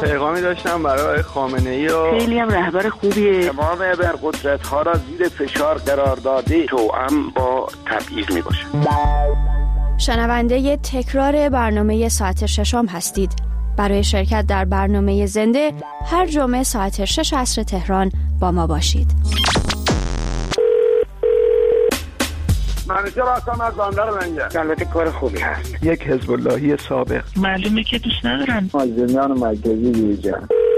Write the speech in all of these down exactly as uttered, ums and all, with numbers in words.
پیغامی داشتم برای خامنه‌ای و خیلی هم رهبر خوبیه. تمام ابرقدرت‌ها را زیر فشار قرار داده، توأم با تبعیض میباشه. شنونده تکرار برنامه ساعت ششم هستید. برای شرکت در برنامه زنده هر جمعه ساعت شش عصر تهران با ما باشید. منیجر هستم از بندر منگه. البته کار خوبی هست. یک حزب اللهی سابق. معلومه که دوست ندارن. مازندران مرکزی دیجا.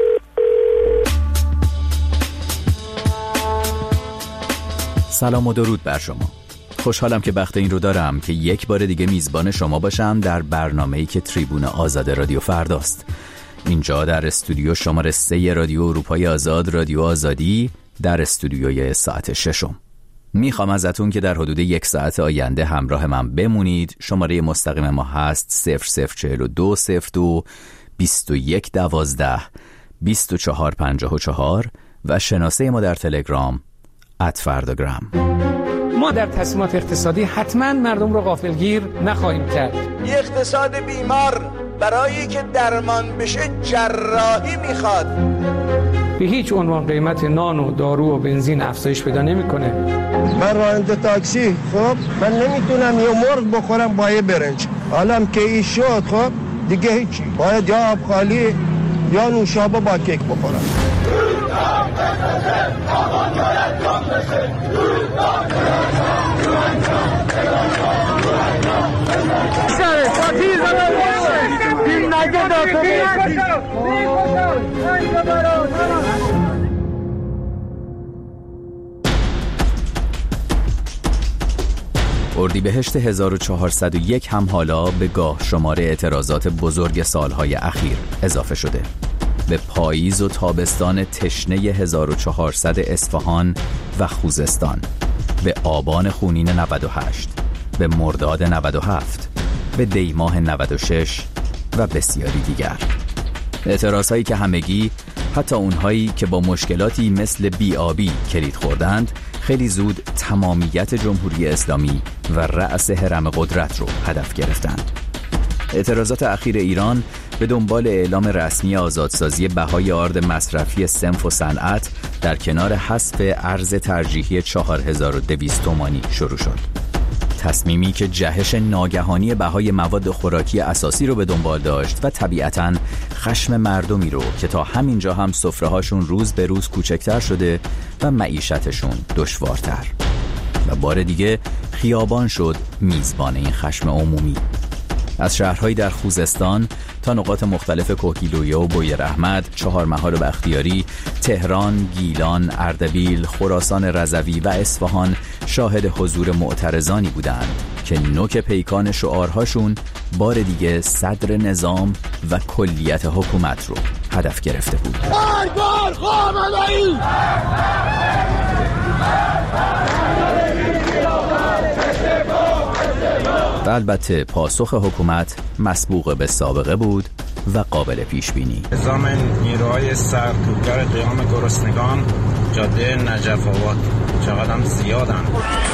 سلام و درود بر شما. خوشحالم که بخت این رو دارم که یک بار دیگه میزبان شما باشم در برنامه‌ای که تریبون آزاد رادیو فرداست. اینجا در استودیو شماره سه رادیو اروپای آزاد، رادیو آزادی، در استودیوی ساعت ششم. میخوام ازتون که در حدود یک ساعت آینده همراه من بمونید. شماره مستقیم ما هست صفر صفر چهل و دو صفر دو بیست و یک دوازده بیست و چهار پنجاه و چهار و شناسه ما در تلگرام ات فرداگرام. ما در تصمیمات اقتصادی حتما مردم رو غافلگیر نخواهیم کرد. یه اقتصاد بیمار برای که درمان بشه جراحی میخواد. به هیچ عنوان قیمت نان و دارو و بنزین افزایش پیدا نمیکنه. من راننده تاکسی، خب من نمیتونم یه مرغ بخورم با یه برنج. حالا که این شد خب دیگه هیچی، باید یا آب خالی یا نوشابه با کیک بخورم. اردیبهشت هزار و چهارصد و یک هم حالا به گاه شمار اعتراضات بزرگ سالهای اخیر اضافه شده. به پاییز و تابستان تشنه هزار و چهارصد اصفهان و خوزستان، به آبان خونین نود و هشت، به مرداد نود و هفت، به دیماه نود و شش و بسیاری دیگر. اعتراضهایی که همگی، حتی اونهایی که با مشکلاتی مثل بی‌آبی کلید خوردند، خیلی زود تمامیت جمهوری اسلامی و رأس هرم قدرت رو هدف گرفتند. اعتراضات اخیر ایران به دنبال اعلام رسمی آزادسازی بهای آرد مصرفی صنف و صنعت در کنار حذف ارز ترجیحی چهار هزار و دویست تومانی شروع شد. تصمیمی که جهش ناگهانی بهای مواد خوراکی اساسی رو به دنبال داشت و طبیعتاً خشم مردمی رو که تا همینجا هم سفره‌هاشون روز به روز کوچکتر شده و معیشتشون دشوارتر. و بار دیگه خیابان شد میزبان این خشم عمومی. از شهرهایی در خوزستان تا نقاط مختلف کوهگیلویه و بویراحمد، چهارمحال و بختیاری، تهران، گیلان، اردبیل، خراسان رضوی و اصفهان شاهد حضور معترضانی بودند که نوک پیکان شعارهاشون بار دیگه صدر نظام و کلیت حکومت رو هدف گرفته بود. بار خامنه‌ای! و البته پاسخ حکومت مسبوق به سابقه بود و قابل پیش بینی. نظام نیروهای سرکوبگر قیام گرسنگان جاده نجف آباد چقدر زیادن.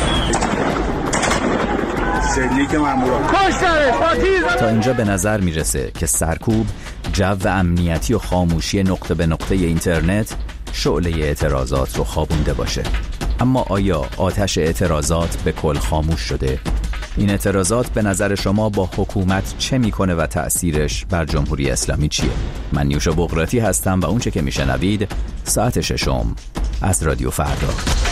سلیک ماموران تا اینجا به نظر میرسه که سرکوب، جو امنیتی و خاموشی نقطه به نقطه اینترنت شعله اعتراضات رو خوابونده باشه. اما آیا آتش اعتراضات به کل خاموش شده؟ این اعتراضات به نظر شما با حکومت چه میکنه و تأثیرش بر جمهوری اسلامی چیه؟ من نیوشا بغراتی هستم و اونچه که میشنوید ساعت ششم از رادیو فردا.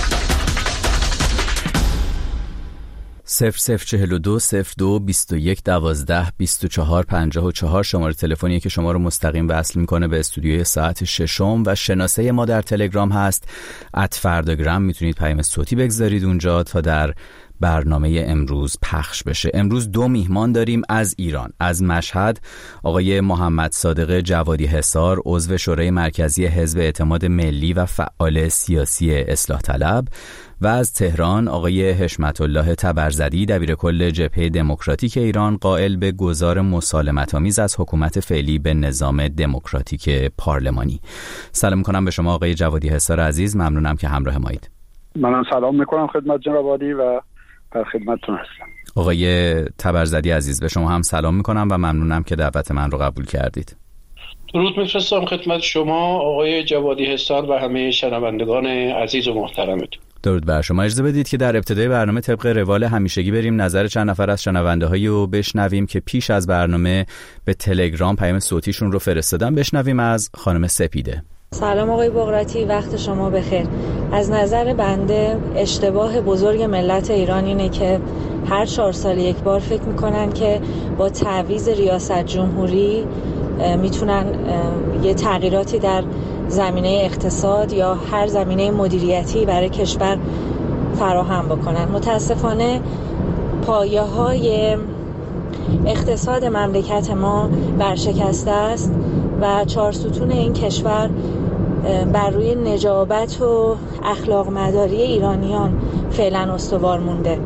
صفر صفر چهل و دو صفر دو بیست و یک دوازده بیست و چهار پنجاه و چهار شماره تلفنی که شما رو مستقیم وصل میکنه به استودیوی ساعت ششم و شناسه ما در تلگرام هست ات فرداگرام. میتونید پیام صوتی بگذارید اونجا تا در برنامه امروز پخش بشه. امروز دو میهمان داریم از ایران، از مشهد آقای محمد صادق جوادی حصار، عضو شورای مرکزی حزب اعتماد ملی و فعال سیاسی اصلاح طلب، و از تهران آقای حشمت الله تبرزدی، دبیر کل جبهه دموکراتیک ایران، قائل به گذار مسالمت‌آمیز از حکومت فعلی به نظام دموکراتیک پارلمانی. سلام می‌کنم به شما آقای جوادی حصار عزیز، ممنونم که همراه مایید. منم سلام می‌کنم خدمت جناب عالی و در خدمتتون هستم. آقای تبرزدی عزیز به شما هم سلام می‌کنم و ممنونم که دعوت من رو قبول کردید. درود میفرستم خدمت شما آقای جوادی حصار و همه شنوندگان عزیز و محترمتون. درود بر شما. اجازه بدید که در ابتدای برنامه طبق روال همیشگی بریم نظر چند نفر از شنونده‌هایی رو بشنویم که پیش از برنامه به تلگرام پیام صوتیشون رو فرستادن. بشنویم از خانم سپیده. سلام آقای بقراطی، وقت شما بخیر. از نظر بنده اشتباه بزرگ ملت ایران اینه که هر چهار سال یک بار فکر میکنن که با تعویض ریاست جمهوری میتونن یه تغییراتی در زمینه اقتصاد یا هر زمینه مدیریتی برای کشور فراهم بکنن. متاسفانه پایه های اقتصاد مملکت ما ورشکسته است و چهار ستون این کشور بر روی نجابت و اخلاق مداری ایرانیان فعلا استوار مونده.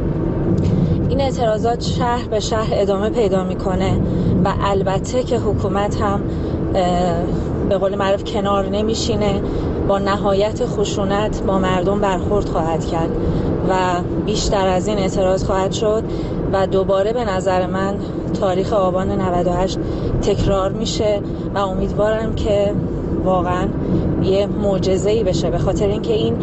این اعتراضات شهر به شهر ادامه پیدا میکنه و البته که حکومت هم به قول معروف کنار نمیشینه، با نهایت خشونت با مردم برخورد خواهد کرد و بیشتر از این اعتراض خواهد شد و دوباره به نظر من تاریخ آبان نود و هشت تکرار میشه و امیدوارم که واقعا یه معجزه‌ای بشه، به خاطر اینکه این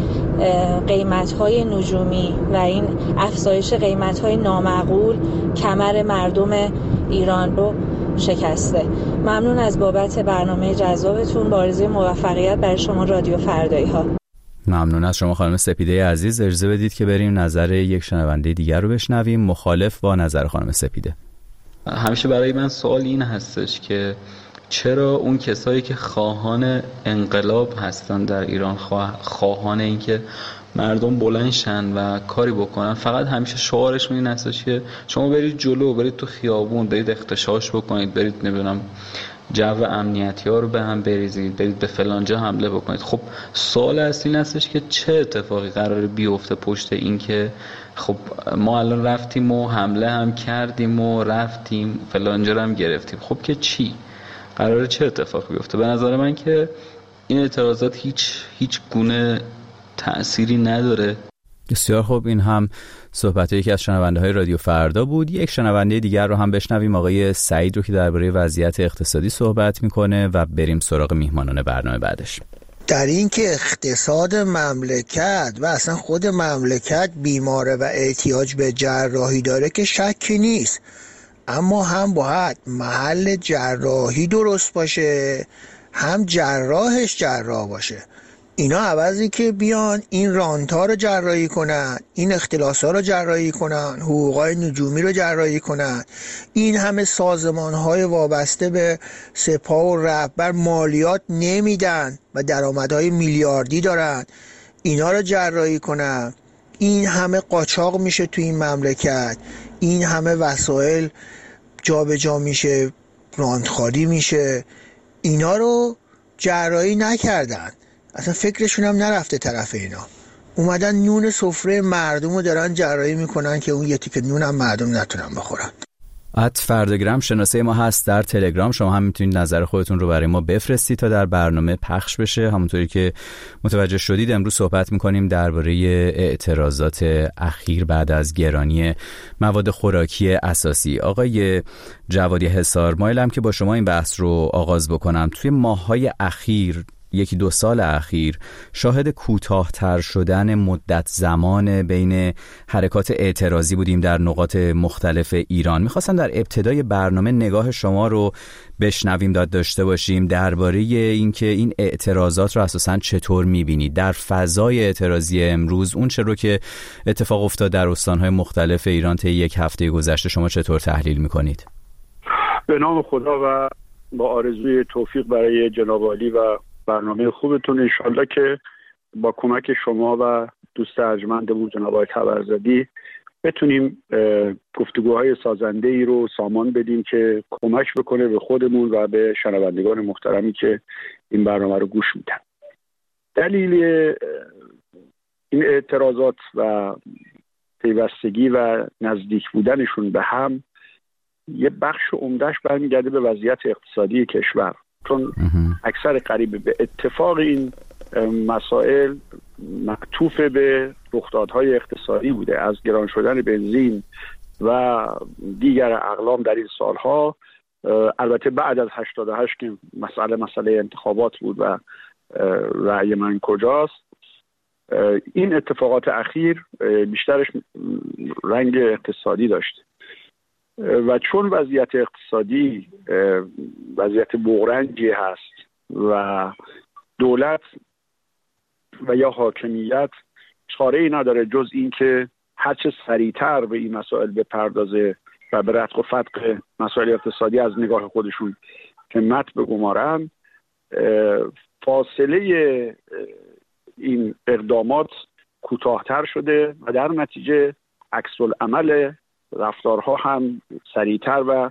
قیمت‌های نجومی و این افزایش قیمت‌های نامعقول کمر مردم ایران رو شکسته. ممنون از بابت برنامه جذابتون، با آرزوی موفقیت برای شما رادیو فردایی ها. ممنون از شما خانم سپیده عزیز. اجازه بدید که بریم نظر یک شنونده دیگر رو بشنویم مخالف با نظر خانم سپیده. همیشه برای من سوال این هستش که چرا اون کسایی که خواهان انقلاب هستن در ایران، خواهان این که مردم بلند شن و کاری بکنن، فقط همیشه شعارشون این هستش که شما برید جلو، برید تو خیابون، برید اختشاش بکنید، برید نمیدونم جو امنیتی ها رو به هم بریزید، برید به فلانجا حمله بکنید. خب سوال اصلی این هستش که چه اتفاقی قراره بیفته پشت این که خب ما الان رفتیم و حمله هم کردیم و رفتیم فلانجا رو هم گرفتیم، خب که چی؟ قراره چه اتفاقی بیفته؟ به نظر من که این اعتراضات هیچ هیچ گونه تأثیری نداره. بسیار خوب، این هم صحبت یکی از شنونده های رادیو فردا بود. یک شنونده دیگر رو هم بشنویم، آقای سعید رو که درباره وضعیت اقتصادی صحبت میکنه و بریم سراغ میهمانان برنامه بعدش. در این که اقتصاد مملکت و اصلا خود مملکت بیماره و احتیاج به جراحی داره که شکی نیست، اما هم باید محل جراحی درست باشه، هم جراحش جراح باشه. اینا عوضی که بیان این رانت‌ها رو جراحی کنن، این اختلاس‌ها رو جراحی کنن، حقوق‌های نجومی رو جراحی کنن، این همه سازمان‌های وابسته به سپاه و رهبر مالیات نمیدن و درآمدهای میلیاردی دارن، اینا رو جراحی کنن، این همه قاچاق میشه تو این مملکت، این همه وسایل جابجا جا میشه، رانتخواری میشه، اینا رو جراحی نکردن، اصلا فکرشون هم نرفته طرف اینا، اومدن نون سفره مردم رو دارن جراحی میکنن که اون یه تیکه نون هم مردم نتونن بخورن. ات فردگرام شناسه ما هست در تلگرام، شما هم میتونید نظر خودتون رو برای ما بفرستید تا در برنامه پخش بشه. همونطوری که متوجه شدید امروز صحبت میکنیم درباره اعتراضات اخیر بعد از گرانی مواد خوراکی اساسی. آقای جوادی حصار، مایلم که با شما این بحث رو آغاز بکنم. توی ماه‌های اخیر، یکی دو سال اخیر، شاهد کوتاه‌تر شدن مدت زمان بین حرکات اعتراضی بودیم در نقاط مختلف ایران. میخواستم در ابتدای برنامه نگاه شما رو بشنویم، داد داشته باشیم درباره اینکه این اعتراضات رو اساساً چطور میبینید در فضای اعتراضی امروز، اون چه رو که اتفاق افتاد در استان‌های مختلف ایران طی یک هفته گذشته شما چطور تحلیل میکنید؟ به نام خدا و با آرزوی توفیق برای جناب عالی و برنامه خوبتون، انشالله که با کمک شما و دوست ارجمندمون جناب آقای طبرزدی بتونیم گفتگوهای سازنده ای رو سامان بدیم که کمک بکنه به خودمون و به شنوندگان محترمی که این برنامه رو گوش میدن. دلیل این اعتراضات و پیوستگی و نزدیک بودنشون به هم یه بخش عمدهش برمیگرده به وضعیت اقتصادی کشور، چون اکثر قریب به اتفاق این مسائل معطوف به رخدادهای اقتصادی بوده، از گران شدن بنزین و دیگر اقلام در این سالها البته بعد از هشتاد و هشت که مسئله مسئله انتخابات بود و رأی من کجاست، این اتفاقات اخیر بیشترش رنگ اقتصادی داشت و چون وضعیت اقتصادی وضعیت بغرنجی هست و دولت و یا حاکمیت چاره‌ای نداره جز این که هرچه سریعتر به این مسائل بپردازه و به رتق و فتق مسائل اقتصادی از نگاه خودشون همت بگمارن، فاصله این اقدامات کوتاه‌تر شده و در نتیجه عکس العمل رفتارها هم سریعتر و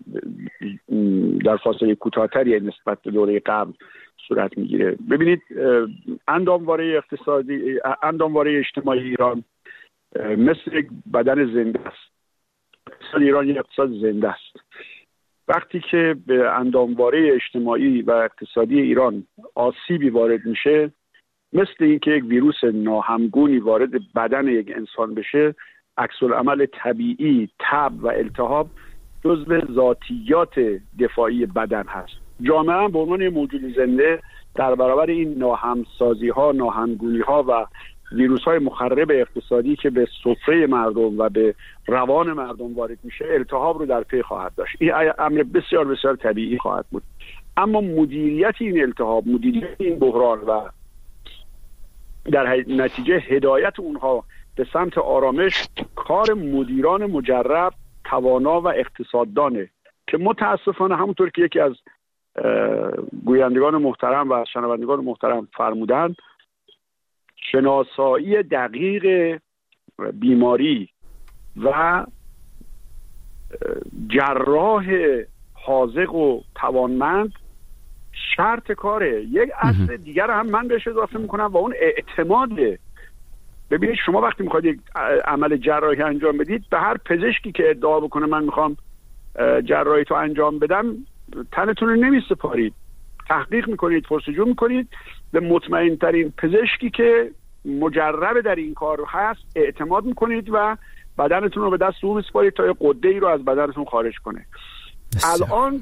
در فاصله کوتاه‌تری نسبت به دوره قبل صورت میگیره. ببینید اندامواره اقتصادی، اندامواره اجتماعی ایران مثل یک بدن زنده است. اقتصاد ایران یک اقتصاد زنده است. وقتی که به اندامواره اجتماعی و اقتصادی ایران آسیبی وارد میشه، مثل اینکه یک ویروس ناهمگونی وارد بدن یک انسان بشه، عکس العمل طبیعی تب و التهاب جزو ذاتیات دفاعی بدن هست. جامعه هم به عنوان موجود زنده در برابر این ناهمسازی ها، ناهمگونی ها و ویروس های مخرب اقتصادی که به سفره مردم و به روان مردم وارد میشه، التهاب رو در پی خواهد داشت. این امر بسیار بسیار طبیعی خواهد بود. اما مدیریت این التهاب، مدیریت این بحران و در نتیجه هدایت اونها به سمت آرامش کار مدیران مجرب، توانا و اقتصاددانه که متاسفانه همونطور که یکی از گویندگان محترم و شنوندگان محترم فرمودن، شناسایی دقیق بیماری و جراح حاذق و توانمند شرط کاره. یک اصل دیگر هم من بهش اضافه میکنم و اون اعتماده. ببینید شما وقتی میخواید یک عمل جراحی انجام بدید، به هر پزشکی که ادعا بکنه من میخوام جراحی تو انجام بدم، تنتون رو نمیسپارید، تحقیق میکنید، پرسجو میکنید، به مطمئن ترین پزشکی که مجرب در این کار هست اعتماد میکنید و بدنتون رو به دست او میسپارید تا یه قده ای رو از بدنتون خارج کنه. الان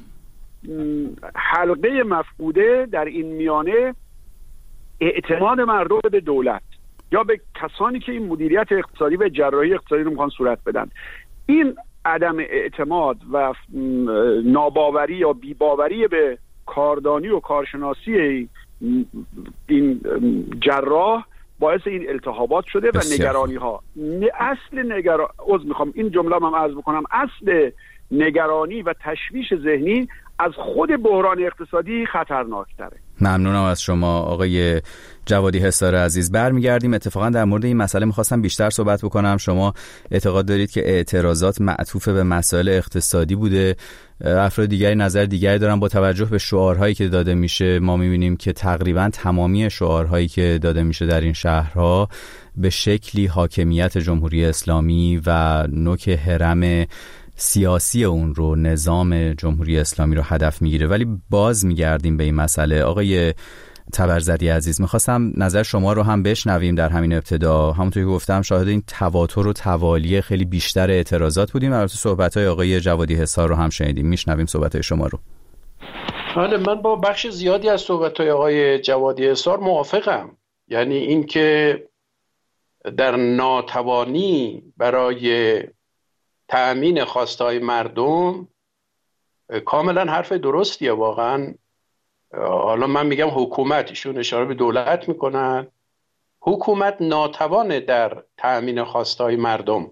حلقه مفقوده در این میانه اعتماد مردم به دولت یا به کسانی که این مدیریت اقتصادی و جراحی اقتصادی رو میخوان صورت بدن. این عدم اعتماد و ناباوری یا بیباوری به کاردانی و کارشناسی این جراح باعث این التهابات شده و نگرانی ها. اصل نگران عذر میخوام این جمله هم عرض بکنم، اصل نگرانی و تشویش ذهنی از خود بحران اقتصادی خطرناکتره. ممنونم از شما آقای جوادی حصار عزیز. برمیگردیم اتفاقا در مورد این مسئله میخواستم بیشتر صحبت بکنم. شما اعتقاد دارید که اعتراضات معطوف به مسائل اقتصادی بوده، افراد دیگری نظر دیگری دارن. با توجه به شعارهایی که داده میشه ما میبینیم که تقریبا تمامی شعارهایی که داده میشه در این شهرها به شکلی حاکمیت جمهوری اسلامی و نوک هرم سیاسی اون رو، نظام جمهوری اسلامی رو هدف میگیره. ولی باز میگردیم به این مسئله. آقای طبرزدی عزیز، میخواستم نظر شما رو هم بشنویم. در همین ابتدا همونطور که گفتم شاهد این تواتر و توالی خیلی بیشتر اعتراضات بودیم. البته صحبت‌های آقای جوادی حصار رو هم شنیدیم. میشنویم صحبت‌های شما رو. بله، من با بخش زیادی از صحبت‌های آقای جوادی حصار موافقم. یعنی این که در ناتوانی برای تأمین خواستهای مردم کاملا حرف درستیه واقعا. حالا من میگم حکومت، ایشون اشاره به دولت میکنن، حکومت ناتوانه در تأمین خواستهای مردم.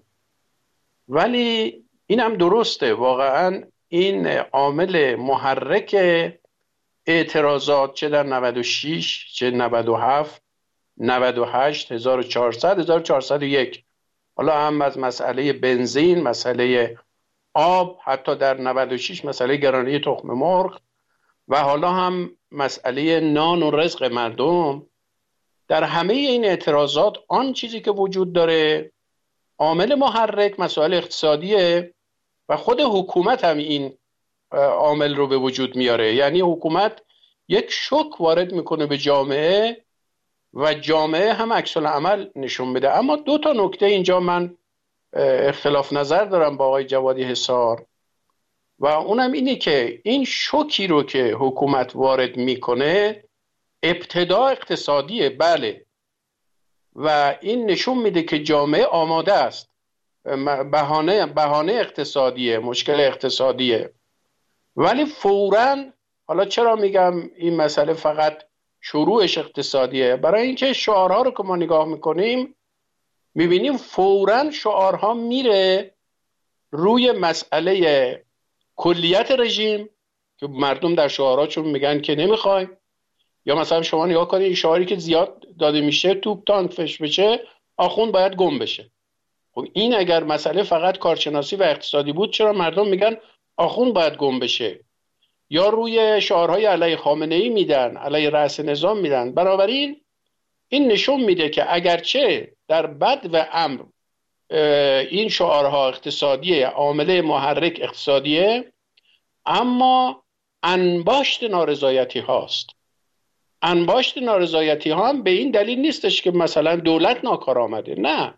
ولی این هم درسته واقعا، این عامل محرک اعتراضات چه در نود و شش، چه نود و هفت، نود و هشت، هزار و چهارصد، هزار و چهارصد و یک، حالا هم از مسئله بنزین، مسئله آب، حتی در نود و شش مسئله گرانی تخم مرغ و حالا هم مسئله نان و رزق مردم. در همه این اعتراضات آن چیزی که وجود داره عامل محرک مسائل اقتصادیه و خود حکومت هم این عامل رو به وجود میاره. یعنی حکومت یک شوک وارد میکنه به جامعه و جامعه هم عکس العمل نشون بده. اما دو تا نکته اینجا من اختلاف نظر دارم با آقای جوادی حصار و اونم اینه که این شوکی رو که حکومت وارد میکنه ابتدا اقتصادیه، بله، و این نشون میده که جامعه آماده است. بهانه بهانه اقتصادیه، مشکل اقتصادیه، ولی فوراً، حالا چرا میگم این مسئله فقط شروعش اقتصادیه؟ برای اینکه شعارها رو که ما نگاه میکنیم میبینیم فوراً شعارها میره روی مسئله کلیت رژیم که مردم در شعارهاشون میگن که نمیخوایم، یا مثلا شما نگاه کنید این شعاری که زیاد داده میشه توپ تانک فش بشه، آخوند باید گم بشه. خب این اگر مسئله فقط کارشناسی و اقتصادی بود چرا مردم میگن آخوند باید گم بشه؟ یا روی شعارهای علیه خامنه‌ای میدن، علیه رأس نظام میدن. بنابراین این نشون میده که اگرچه در بد و امر این شعارها اقتصادیه، عامل محرک اقتصادیه، اما انباشت نارضایتی هاست. انباشت نارضایتی ها هم به این دلیل نیستش که مثلا دولت ناکار آمده، نه،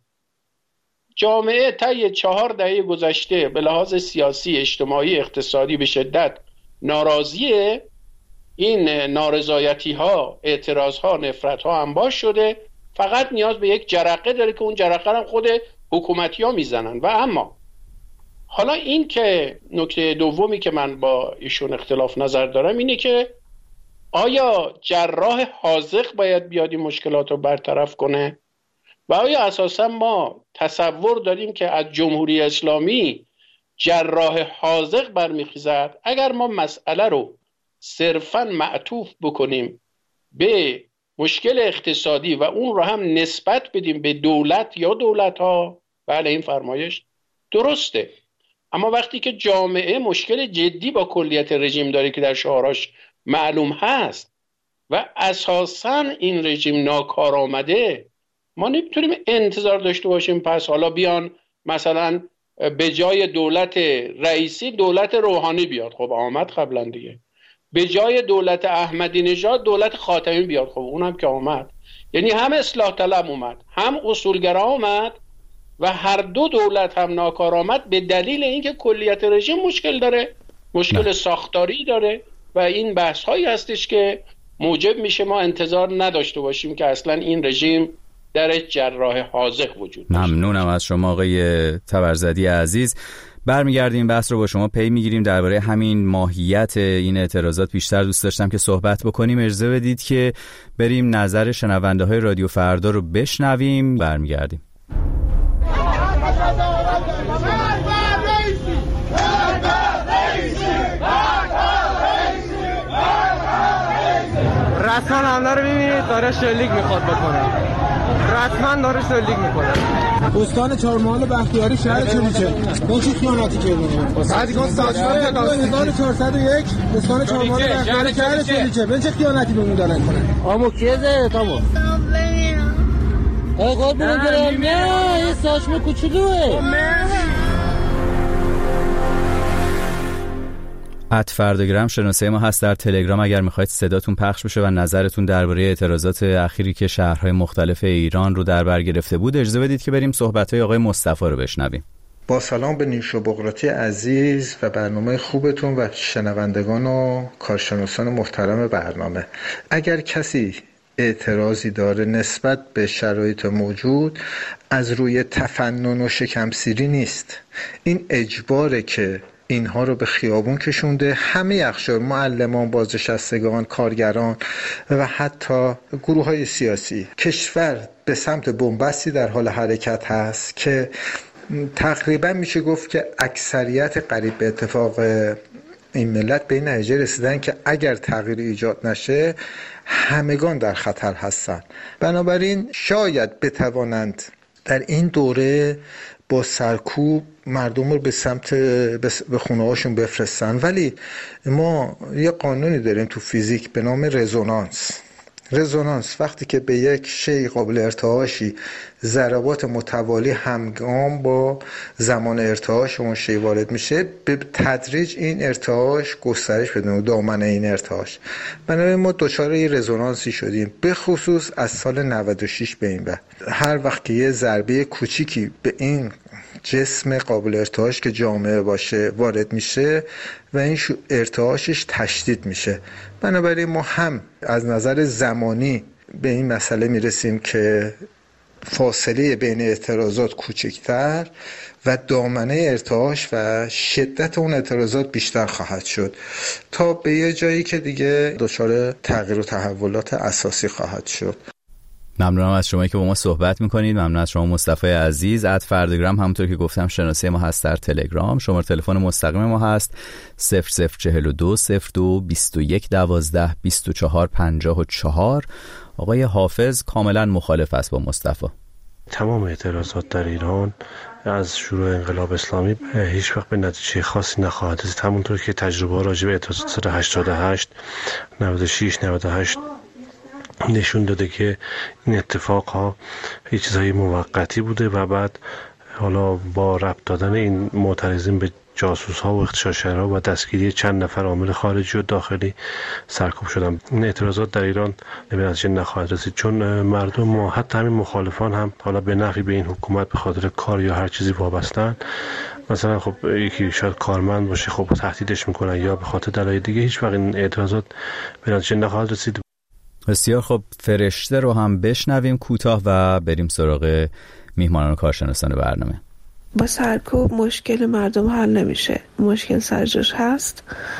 جامعه طی چهار دهه گذشته به لحاظ سیاسی، اجتماعی، اقتصادی به شدت ناراضیه. این نارضایتی ها، اعتراض ها، نفرت ها انباشت شده، فقط نیاز به یک جرقه داره که اون جرقه هم خود حکومتی ها میزنن. و اما حالا این که نکته دومی که من با ایشون اختلاف نظر دارم اینه که آیا جراح حاذق باید بیاد این مشکلات رو برطرف کنه و آیا اساسا ما تصور داریم که از جمهوری اسلامی جراح حاذق برمیخیزد؟ اگر ما مسئله رو صرفاً معطوف بکنیم به مشکل اقتصادی و اون رو هم نسبت بدیم به دولت یا دولت‌ها، بله این فرمایش درسته. اما وقتی که جامعه مشکل جدی با کلیت رژیم داره که در شعاراش معلوم هست و اساساً این رژیم ناکار آمده، ما نمیتونیم انتظار داشته باشیم پس حالا بیان مثلا به جای دولت رئیسی دولت روحانی بیاد. خب آمد قبلا دیگه. به جای دولت احمدی نژاد دولت خاتمی بیاد. خب اونم که آمد. یعنی هم اصلاح طلب اومد، هم اصولگرا اومد و هر دو دولت هم ناکار آمد به دلیل اینکه کلیت رژیم مشکل داره، مشکل نه. ساختاری داره و این بحث هایی هستش که موجب میشه ما انتظار نداشته باشیم که اصلا این رژیم در جراح حاذق وجود داشته. ممنونم از شما آقای طبرزدی عزیز. برمیگردیم بحث رو با شما پی میگیریم. درباره همین ماهیت این اعتراضات بیشتر دوست داشتم که صحبت بکنیم. اجازه بدید که بریم نظر شنونده های رادیو فردا رو بشنویم. برمیگردیم. رسما حمله رو ببینید داره شلیک میخواد بکنه، رسما داره شلیک میکنه. استان چهارمحال بختیاری شهر چوریچه با چه خیانتی کردن؟ بعدیگان سازمان هزار و چهارصد و یک استان چهارمحال بختیاری شهر چوریچه به چه خیانتی بهمون دارن کنن؟ آمو کیزه تامو آقا برو نه این ساشم کوچولوئه. ات فرداگرام شناسه ما هست در تلگرام اگر میخواید صداتون پخش بشه و نظرتون درباره اعتراضات اخیری که شهرهای مختلف ایران رو در بر گرفته بود اجازه بدید که بریم صحبت‌های آقای مصطفی رو بشنویم. با سلام به نیش و بقراطی عزیز و برنامه خوبتون و شنوندگان و کارشناسان محترم برنامه. اگر کسی اعتراضی داره نسبت به شرایط موجود از روی تفنن و شکمسیری نیست، این اجباره که اینها رو به خیابون کشونده. همه اقشار، معلمان، بازنشستگان، کارگران و حتی گروه های سیاسی. کشور به سمت بنبستی در حال حرکت هست که تقریبا میشه گفت که اکثریت قریب به اتفاق این ملت به این نتیجه رسیدن که اگر تغییر ایجاد نشه همگان در خطر هستن. بنابراین شاید بتوانند در این دوره با سرکوب مردم رو به سمت به خونه هاشون بفرستن، ولی ما یه قانونی داریم تو فیزیک به نام رزونانس. رزونانس وقتی که به یک شی قابل ارتعاشی ضربات متوالی همگام با زمان ارتعاش اون شی وارد میشه، به تدریج این ارتعاش گسترش پیدا میکنه، دامن این ارتعاش. بنابراین ما دچار یه رزونانسی شدیم، به خصوص از سال نود و شش به این بعد. هر وقت که یه ضربه کوچیکی به این جسم قابل ارتعاش که جامعه باشه وارد میشه و این ارتعاشش تشدید میشه. بنابراین ما هم از نظر زمانی به این مسئله میرسیم که فاصله بین اعتراضات کوچکتر و دامنه ارتعاش و شدت اون اعتراضات بیشتر خواهد شد تا به یه جایی که دیگه دچار تغییر و تحولات اساسی خواهد شد. ممنونم از شما که با ما صحبت میکنید. ممنون از شما مصطفی عزیز. ات فردگرام همونطور که گفتم شناسه ما هست در تلگرام. شماره تلفن مستقیم ما هست صفر صفر چهل و دو صفر دو بیست و یک دوازده بیست و چهار پنجاه و چهار. آقای حافظ کاملا مخالف است با مصطفی. تمام اعتراضات در ایران از شروع انقلاب اسلامی هیچ وقت به نتیجه خاصی نخواهد رسید. همونطور که تجربه راجع به اعتراضات سال هشتاد و هشت، نود و شش، نود و هشت نشون داده که این اتفاق ها یه چیزهای موقتی بوده و بعد حالا با ربط دادن این معترضین به جاسوس ها و اغتشاشگرها و دستگیری چند نفر عامل خارجی و داخلی سرکوب شدن. این اعتراضات در ایران به نتیجه نخواهد رسید، چون مردم ما حتی همین مخالفان هم حالا به نفی به این حکومت به خاطر کار یا هر چیزی وابستن. مثلا خب یکی شاید کارمند باشه، خب تهدیدش میکنن یا به خاطر دلایل دیگه. هیچ وقت این اعتراضات به نتیجه نخواهد رسید. بسیار خب، فرشته رو هم بشنویم کوتاه و بریم سراغ میهمانان و کارشناسان برنامه. با سرکوب مشکل مردم حل نمیشه، مشکل سرجاش هست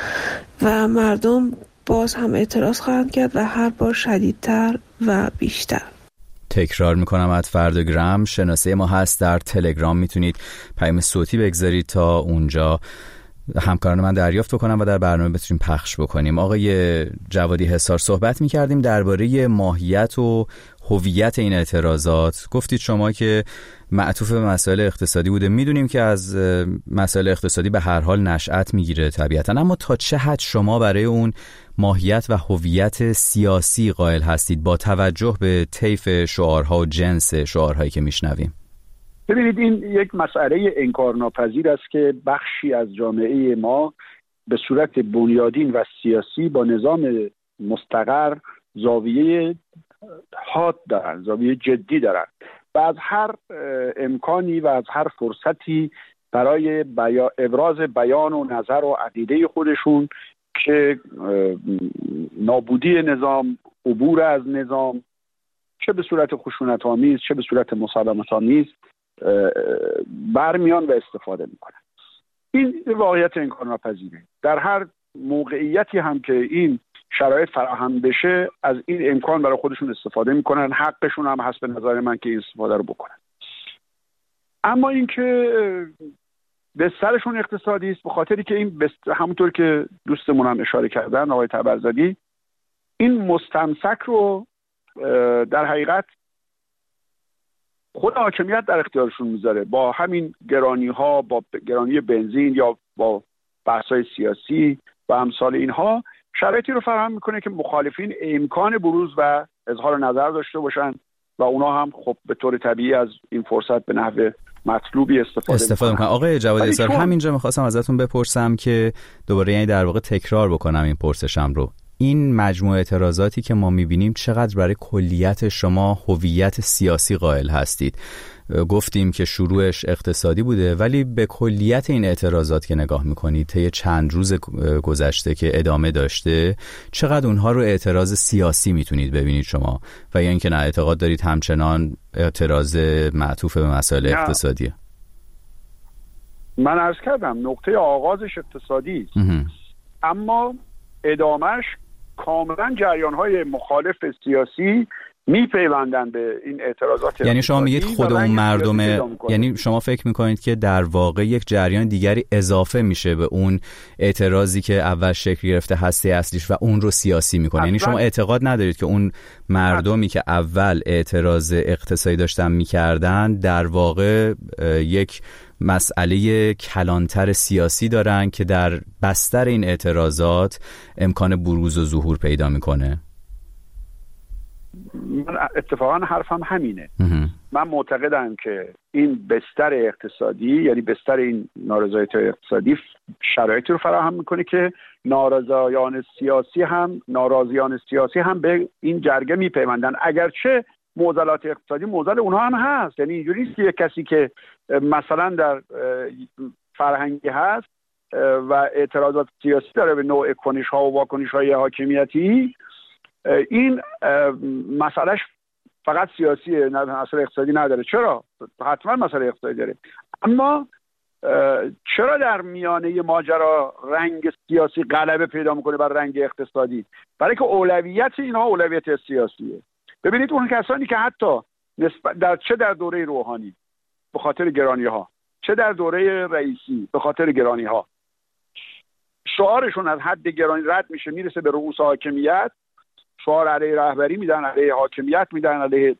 و مردم باز هم اعتراض خواهند کرد و هر بار شدیدتر و بیشتر. تکرار میکنم ات فردگرام شناسه ما هست در تلگرام، میتونید پیام صوتی بگذارید تا اونجا همکاران من دریافت بکنم و در برنامه بتونیم پخش بکنیم. آقای جوادی حصار، صحبت میکردیم درباره ماهیت و هویت این اعتراضات. گفتید شما که معطوف به مسائل اقتصادی بوده. میدونیم که از مسائل اقتصادی به هر حال نشأت میگیره طبیعتا، اما تا چه حد شما برای اون ماهیت و هویت سیاسی قائل هستید با توجه به طیف شعارها و جنس شعارهایی که میشنویم؟ ببینید، این یک مسئله انکارناپذیر است که بخشی از جامعه ما به صورت بنیادین و سیاسی با نظام مستقر زاویه حاد دارن، زاویه جدی دارن و از هر امکانی و از هر فرصتی برای بیا... ابراز بیان و نظر و عقیده خودشون که نابودی نظام، عبور از نظام، چه به صورت خشونت‌آمیز چه به صورت مسالمت‌آمیز برمیان و استفاده میکنن. این واقعیت انکارناپذیره. در هر موقعیتی هم که این شرایط فراهم بشه از این امکان برای خودشون استفاده میکنن. حقشون هم هست به نظر من که این استفاده رو بکنن. اما اینکه بسترشون اقتصادی است، به خاطری که این بست... همونطور که دوستمون هم اشاره کردن آقای تبرزدی، این مستمسک رو در حقیقت خود حاکمیت در اختیارشون میذاره با همین گرانی ها، با گرانی بنزین یا با بحث‌های سیاسی و امثال اینها شرایطی رو فراهم میکنه که مخالفین امکان بروز و اظهار نظر داشته باشن و اونا هم خب به طور طبیعی از این فرصت به نحو مطلوبی استفاده استفاده میکنن. آقای جوادی حصار، همینجا میخواستم ازتون بپرسم که دوباره یعنی در واقع تکرار بکنم این پرسشم رو. این مجموعه اعتراضاتی که ما میبینیم چقدر برای کلیت شما هویت سیاسی قائل هستید؟ گفتیم که شروعش اقتصادی بوده، ولی به کلیت این اعتراضات که نگاه میکنید طی چند روز گذشته که ادامه داشته، چقدر اونها رو اعتراض سیاسی میتونید ببینید شما و یا اینکه نه اعتقاد دارید همچنان اعتراض معطوف به مسائل اقتصادیه؟ من عرض کردم نقطه آغازش اقتصادی است، اما ادامهش کاملا جریان‌های مخالف سیاسی میپیوندن به این اعتراضات. یعنی شما میگید خود اون مردمه، یعنی شما فکر میکنید که در واقع یک جریان دیگری اضافه میشه به اون اعتراضی که اول شکل گرفته هسته اصلیش و اون رو سیاسی میکنه. یعنی شما اعتقاد ندارید که اون مردمی که اول اعتراض اقتصادی داشتن میکردن در واقع یک مسئله کلانتر سیاسی دارن که در بستر این اعتراضات امکان بروز و ظهور پیدا میکنه؟ من اتفاقا حرفم همینه. من معتقدم که این بستر اقتصادی، یعنی بستر این نارضایتی‌های اقتصادی، شرایطی رو فراهم میکنه که نارضایان سیاسی هم ناراضیان سیاسی هم به این جرگه میپیوندن، اگرچه معضلات اقتصادی معضل اونها هم هست. یعنی اینجوری نیست که یک کسی که مثلا در فرهنگی هست و اعتراضات سیاسی داره به نوع کنش ها و واکنش های حاکمیتی، این مسئلهش فقط سیاسیه، نه مسئله اقتصادی نداره. چرا؟ حتما مسئله اقتصادی داره، اما چرا در میانه ماجرا رنگ سیاسی غلبه پیدا میکنه بر رنگ اقتصادی؟ برای که اولویت اینها اولویت سیاسیه. ببینید اون کسانی که حتی نسبت در چه در دوره روحانی به خاطر گرانی ها، چه در دوره رئیسی به خاطر گرانی ها، شعارشون از حد گرانی رد میشه میرسه به رؤوس حاکمیت، شعار علیه رهبری میدن، علیه حاکمیت میدن، علیه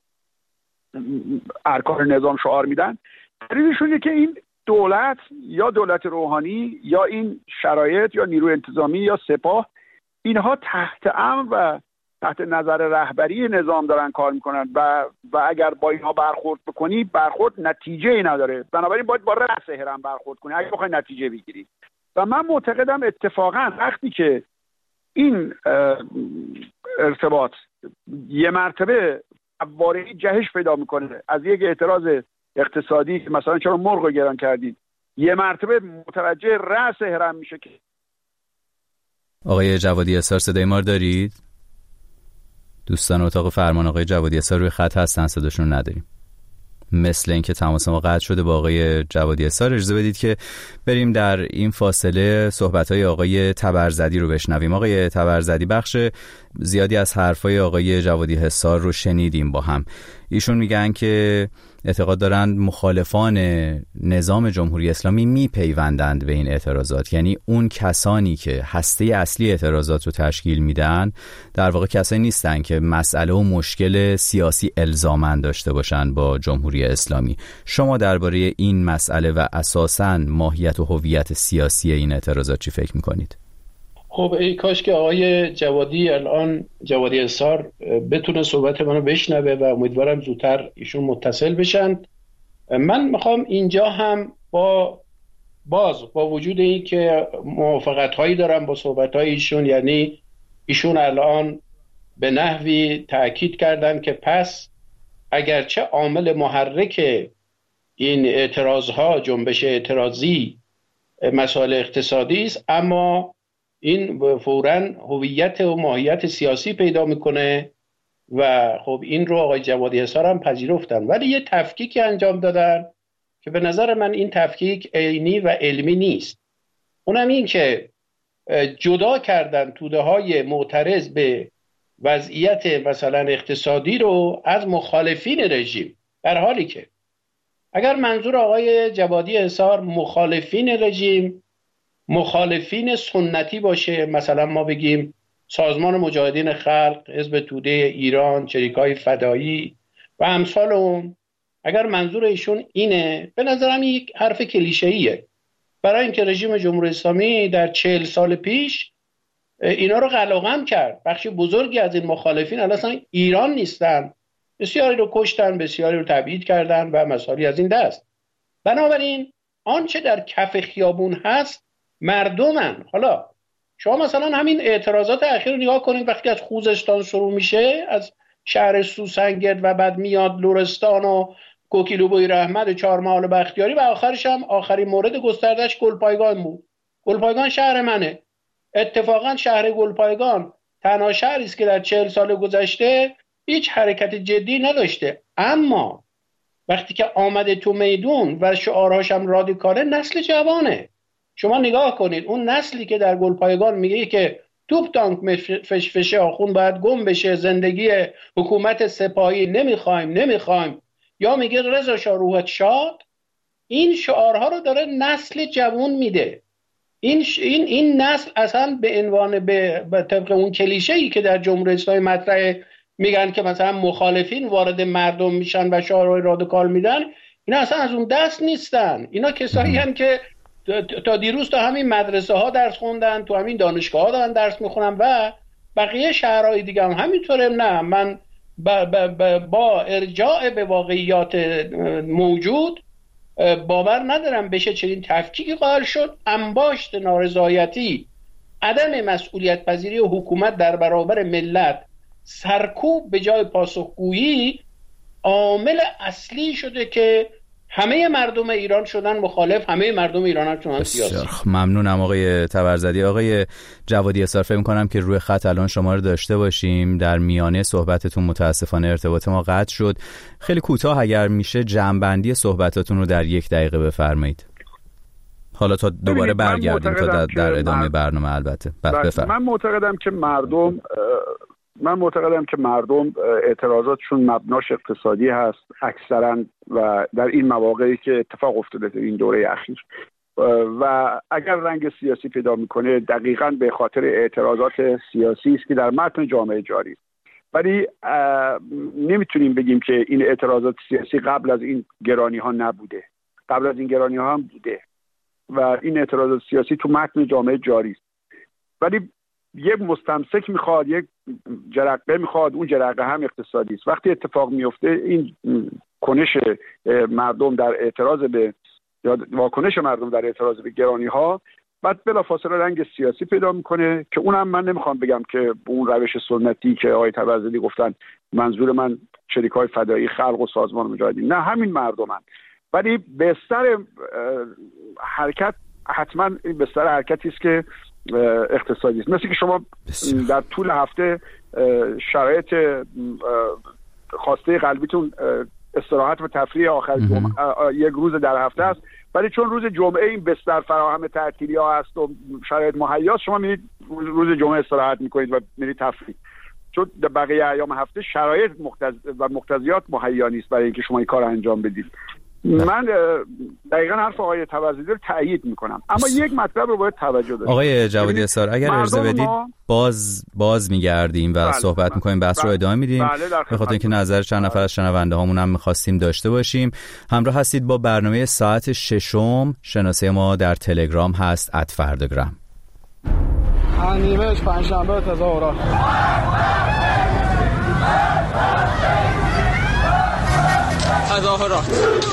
ارکان نظام شعار میدن. دلیلشونه که این دولت یا دولت روحانی یا این شرایط یا نیروی انتظامی یا سپاه، اینها تحت امر و تحت نظر رهبری نظام دارن کار میکنن و و اگر با اینها برخورد بکنی برخورد نتیجه ای نداره. بنابراین باید با رأس هرم برخورد کنی اگه بخوای نتیجه بگیری. و من معتقدم اتفاقا وقتی که این ارتباط یه مرتبه وارهی جهش پیدا میکنه از یک اعتراض اقتصادی که مثلا چرا مرغ رو گران کردید، یه مرتبه متوجه رأس هرم میشه. که آقای جوادی اسار صدای ما دارید؟ دوستان اتاق فرمان آقای جوادی اسار روی خط هستن، صداشون نداریم. مثل اینکه تماس ما قطع شده با آقای جوادی اسار. اجازه بدید که بریم در این فاصله صحبت‌های آقای تبرزدی رو بشنویم. آقای تبرزدی، بخش زیادی از حرفای آقای جوادی اسار رو شنیدیم با هم. ایشون میگن که اعتقاد دارند مخالفان نظام جمهوری اسلامی میپیوندند به این اعتراضات، یعنی اون کسانی که هسته اصلی اعتراضات رو تشکیل میدن در واقع کسانی نیستن که مسئله و مشکل سیاسی الزاماً داشته باشن با جمهوری اسلامی. شما درباره این مسئله و اساساً ماهیت و هویت سیاسی این اعتراضات چی فکر میکنید؟ خب ای کاش که آقای جوادی الان جوادی اسار بتونه صحبت منو بشنوه و امیدوارم زودتر ایشون متصل بشن. من میخوام اینجا هم با باز با وجود این که موافقت هایی دارم با صحبت های ایشون، یعنی ایشون الان به نحوی تأکید کردن که پس اگرچه عامل محرک این اعتراض ها جنبش اعتراضی مسائل اقتصادی است، اما این فوراً هویت و ماهیت سیاسی پیدا میکنه و خب این رو آقای جوادی اسار هم پذیرفتن، ولی یه تفکیکی انجام دادن که به نظر من این تفکیک عینی و علمی نیست. اونم این که جدا کردن توده های معترض به وضعیت مثلا اقتصادی رو از مخالفین رژیم، در حالی که اگر منظور آقای جوادی اسار مخالفین رژیم مخالفین سنتی باشه، مثلا ما بگیم سازمان مجاهدین خلق، حزب توده ایران، چریکای فدایی و امثال اون، اگر منظور ایشون اینه، به نظرم یک حرف کلیشه‌ایه، برای اینکه رژیم جمهوری اسلامی در چهل سال پیش اینا رو قلقم کرد. بخشی بزرگی از این مخالفین اصلا ایران نیستن، بسیاری رو کشتن، بسیاری رو تبعید کردن و مسائلی از این دست. بنابراین آنچه در کف خیابون هست مردمن. حالا شما مثلا همین اعتراضات اخیر رو نگاه کنید، وقتی از خوزستان شروع میشه، از شهر سوسنگرد و بعد میاد لرستان و کوکیلوبوی رحمت و چهارمحال بختیاری و آخرش هم آخرین مورد گستردش گلپایگان بود. گلپایگان شهر منه. اتفاقا شهر گلپایگان تنها شهری است که در چهل سال گذشته هیچ حرکت جدی نداشته، اما وقتی که آمده تو میدون و شعارهاش هم رادیکاله، نسل جوانه. شما نگاه کنید اون نسلی که در گلپایگان میگه که توپ تانک فشفشه آخون باید گم بشه، زندگی حکومت سپاهی نمیخوایم نمیخوایم، یا میگه رضا شاه روحت شاد، این شعارها رو داره نسل جوان میده. این این این نسل اصلا به عنوان به طبق اون کلیشه‌ای که در جمهوری اسلامی مطرح میگن که مثلا مخالفین وارد مردم میشن و شعارهای رادیکال میدن، اینا اصلا از اون دست نیستن. اینا کسایی هستن که تا دیروز تا همین مدرسه ها درس خوندن، تو همین دانشگاه ها دارن درس میخونن و بقیه شهرهای دیگه هم همینطوره. نه، من با, با, با ارجاع به واقعیات موجود باور ندارم بشه چنین تفکیکی قائل شد. انباشت نارضایتی، عدم مسئولیت پذیری حکومت در برابر ملت، سرکوب به جای پاسخگویی عامل اصلی شده که همه مردم ایران شدن مخالف، همه مردم ایران هم شدن سیاسی. ممنونم آقای تبرزدی. آقای جوادی اسار، فکر می‌کنم که روی خط الان شما رو داشته باشیم. در میانه صحبتتون متاسفانه ارتباط ما قطع شد. خیلی کوتاه اگر میشه جمع‌بندی صحبتاتون رو در یک دقیقه بفرمایید. حالا تا دوباره برگردیم تا در, در ادامه مرد... برنامه البته. بفرمایید. من معتقدم که مردم من معتقدم که مردم اعتراضاتشون مبناش اقتصادی هست اکثرا و در این مواقعی که اتفاق افتاده در این دوره اخیر و اگر رنگ سیاسی پیدا میکنه دقیقاً به خاطر اعتراضات سیاسی است که در متن جامعه جاری. ولی نمیتونیم بگیم که این اعتراضات سیاسی قبل از این گرانی ها نبوده. قبل از این گرانی ها هم بوده و این اعتراضات سیاسی تو متن جامعه جاری است. ولی یک مستمسک میخواد، یک جرقه میخواد، اون جرقه هم اقتصادی است. وقتی اتفاق میفته این کنش مردم در اعتراض به یا واکنش مردم در اعتراض به گرانی ها بعد بلافاصله رنگ سیاسی پیدا میکنه که اونم من نمیخوام بگم که به اون روش سنتی که آقای تبرزدی گفتن منظور من شریکای فدایی، خلق و سازمان مجاهدین، نه همین مردمن. ولی بستر حرکت حتما این بستر حرکتی است که اقتصادی است. مثل که شما در طول هفته شرایط خواسته قلبیتون استراحت و تفریح آخر جمعه یک روز در هفته است، ولی چون روز جمعه این بستر فراهم تعطیلی ها هست و شرایط مهیا، شما میرید روز جمعه استراحت میکنید و میرید تفریح، چون در بقیه ایام هفته شرایط مقتض و مقتضیات مهیا نیست برای اینکه شما این کار انجام بدید. من دقیقاً حرف آقای تبرزدی رو تأیید میکنم، اما یک مطلب رو باید توجه داشت. آقای جوادی اسار اگر اجازه بدید باز باز میگردیم و بله صحبت بله میکنیم، بحث بله رو ادامه میدیم بله به خاطر اینکه نظر چند نفر از شنونده هامون هم میخواستیم داشته باشیم. همراه هستید با برنامه ساعت ششم. شناسه ما در تلگرام هست ات فرداگرام. نیمهش پنجشنبه تظاهرات. تظاهرات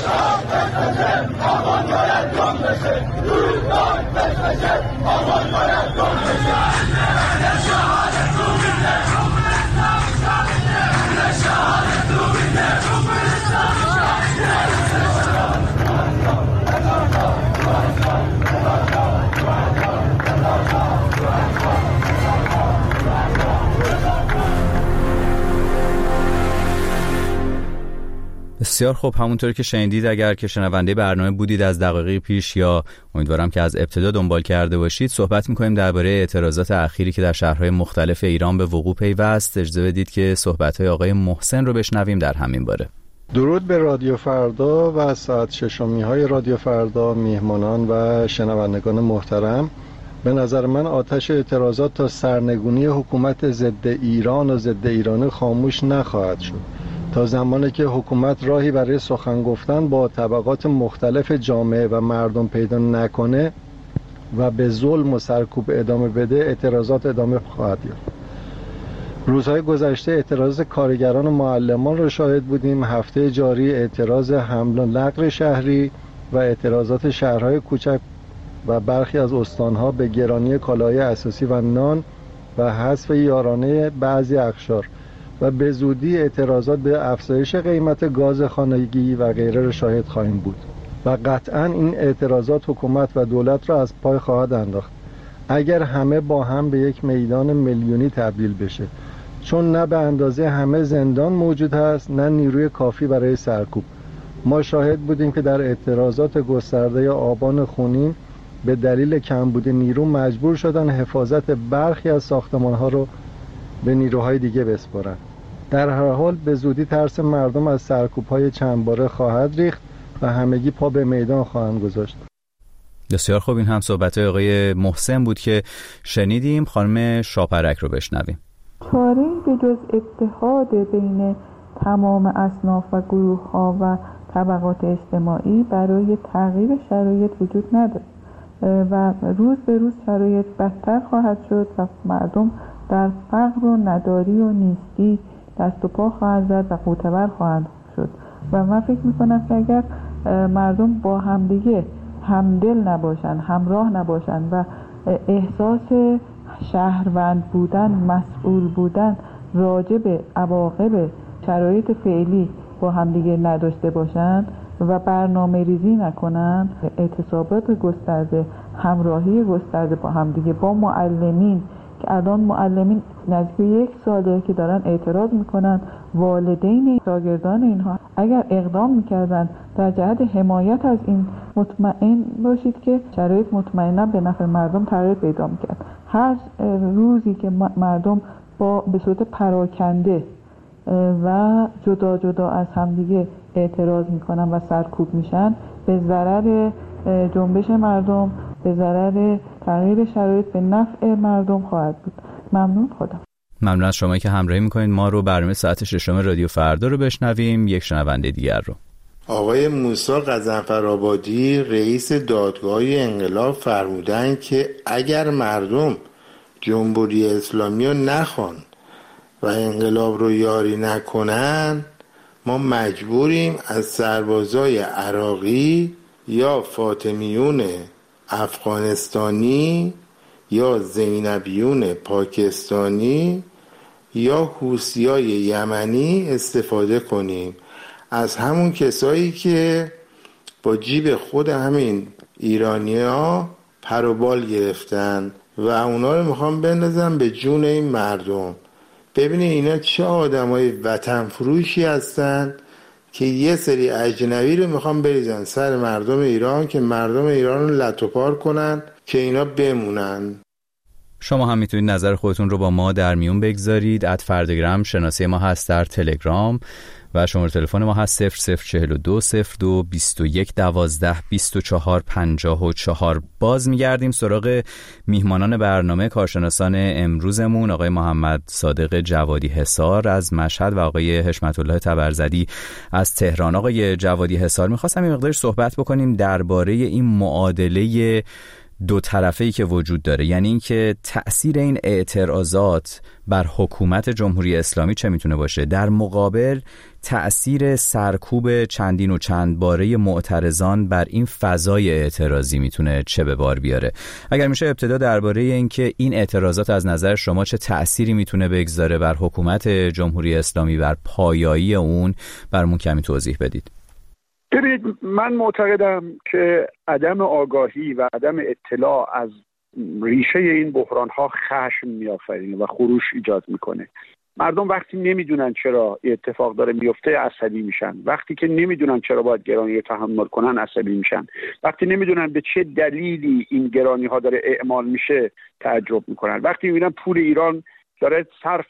بسیار خوب. همونطوری که شنیدید، اگر که شنونده برنامه بودید از دقایق پیش یا امیدوارم که از ابتدا دنبال کرده باشید، صحبت می‌کنیم درباره اعتراضات اخیری که در شهرهای مختلف ایران به وقوع پیوست. اجازه بدید که صحبت‌های آقای محسن رو بشنویم در همین باره. درود به رادیو فردا و ساعت ششمی‌های رادیو فردا، میهمانان و شنوندگان محترم. به نظر من آتش اعتراضات تا سرنگونی حکومت ضد ایران و ضد ایرانی خاموش نخواهد شد. تا زمانی که حکومت راهی برای سخن گفتن با طبقات مختلف جامعه و مردم پیدا نکنه و به ظلم و سرکوب ادامه بده، اعتراضات ادامه خواهد یافت. روزهای گذشته اعتراض کارگران و معلمان را شاهد بودیم. هفته جاری اعتراض حمل و نقل شهری و اعتراضات شهرهای کوچک و برخی از استانها به گرانی کالاهای اساسی و نان و حذف یارانه بعضی اقشار و به زودی اعتراضات به افزایش قیمت گاز خانگی و غیره را شاهد خواهیم بود و قطعا این اعتراضات حکومت و دولت را از پای خواهد انداخت اگر همه با هم به یک میدان میلیونی تبدیل بشه، چون نه به اندازه همه زندان موجود هست نه نیروی کافی برای سرکوب. ما شاهد بودیم که در اعتراضات گسترده آبان خونین به دلیل کمبود نیرو مجبور شدن حفاظت برخی از ساختمان‌ها رو به نیروهای دیگه بسپارن. در هر حال به زودی ترس مردم از سرکوب‌های چند باره خواهد ریخت و همگی پا به میدان خواهند گذاشت. بسیار خوب. این هم صحبت‌های آقای محسن بود که شنیدیم. خانم شاپرک رو بشنویم. چاره‌ای به جز اتحاد بین تمام اصناف و گروه‌ها و طبقات اجتماعی برای تغییر شرایط وجود ندارد و روز به روز شرایط بدتر خواهد شد و مردم در فقر و نداری و نیستی دست و پا خواهد زد و قوتور خواهد شد و من فکر میکنم که اگر مردم با همدیگه همدل نباشن، همراه نباشن و احساس شهروند بودن، مسئول بودن راجع به عواقب شرایط فعلی با همدیگه نداشته باشن و برنامه ریزی نکنن، اعتصابات گسترده، همراهی گسترده با همدیگه، با معلمین که الان معلمین نزدیک یک ساله که دارن اعتراض میکنن، والدین شاگردان اینها اگر اقدام میکردن در جهت حمایت از این، مطمئن باشید که شرایط مطمئنا به نفع مردم تغییر پیدا میکرد. هر روزی که مردم با به صورت پراکنده و جدا جدا از همدیگه اعتراض میکنن و سرکوب میشن، به ضرر جنبش مردم، به ضرر تغییر شرایط، به نفع مردم خواهد بود. ممنون. خدا ممنون از شما که همراهی میکنید. ما رو برنامه ساعت ششم رادیو فردا رو بشنویم. یک شنونده دیگر رو. آقای موسی غضنفرآبادی رئیس دادگاه انقلاب فرمودن که اگر مردم جمهوری اسلامی رو نخوان و انقلاب رو یاری نکنن، ما مجبوریم از سربازای عراقی یا فاطمیون افغانستانی یا زینبیون پاکستانی یا حوثیای یمنی استفاده کنیم، از همون کسایی که با جیب خود همین ایرانی ها پر و بال گرفتن و اونا رو میخوام بندازن به جون این مردم. ببینید اینا چه آدمای وطن فروشی هستن که یه سری اجنبی رو میخوام بریزن سر مردم ایران که مردم ایران رو لت و پار کنن که اینا بمونن. شما هم میتونید نظر خودتون رو با ما در میون بگذارید. ات فردگرام شناسه ما هست در تلگرام و شماره تلفن ما هست صفر صفر چهل و دو صفر دو بیست و یک دوازده بیست و چهار پنجاه و چهار. باز میگردیم سراغ میهمانان برنامه، کارشناسان امروزمون، آقای محمد صادق جوادی حصار از مشهد و آقای حشمت الله تبرزدی از تهران. آقای جوادی حصار، میخواستم یه مقدار صحبت بکنیم درباره این معادله دو طرفه‌ای که وجود داره، یعنی اینکه تأثیر این اعتراضات بر حکومت جمهوری اسلامی چه میتونه باشه، در مقابل تأثیر سرکوب چندین و چند باره معترضان بر این فضای اعتراضی میتونه چه به بار بیاره. اگر میشه ابتدا درباره اینکه این اعتراضات از نظر شما چه تأثیری میتونه بگذاره بر حکومت جمهوری اسلامی، بر پایایی اون، برامون کمی توضیح بدید. ببینید، من معتقدم که عدم آگاهی و عدم اطلاع از ریشه این بحران ها خشم میآفرینه و خروش ایجاد میکنه. مردم وقتی نمیدونن چرا اتفاق داره میفته عصبی میشن، وقتی که نمیدونن چرا باید گرانی رو تحمل کنن عصبی میشن، وقتی نمیدونن به چه دلیلی این گرانی ها داره اعمال میشه تعجب میکنن، وقتی میبینن پول ایران داره صرف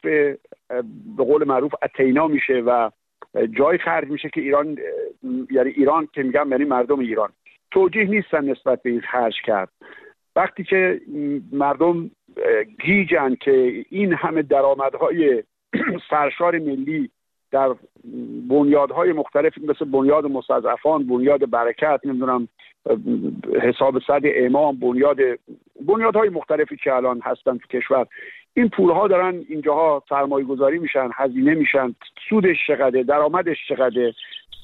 به قول معروف اتینا میشه و جای خرج میشه که ایران، یعنی ایران که میگم یعنی مردم ایران توجیه نیستن نسبت به این خرج کرد. وقتی که مردم گیجن که این همه درآمدهای سرشار ملی در بنیادهای مختلف مثل بنیاد مستضعفان، بنیاد برکت، نمیدونم حساب صد امام، بنیاد بنیادهای مختلفی که الان هستن تو کشور، این پولها دارن اینجاها سرمایه گذاری میشن، هزینه میشن، سودش چقدره، درآمدش چقدره.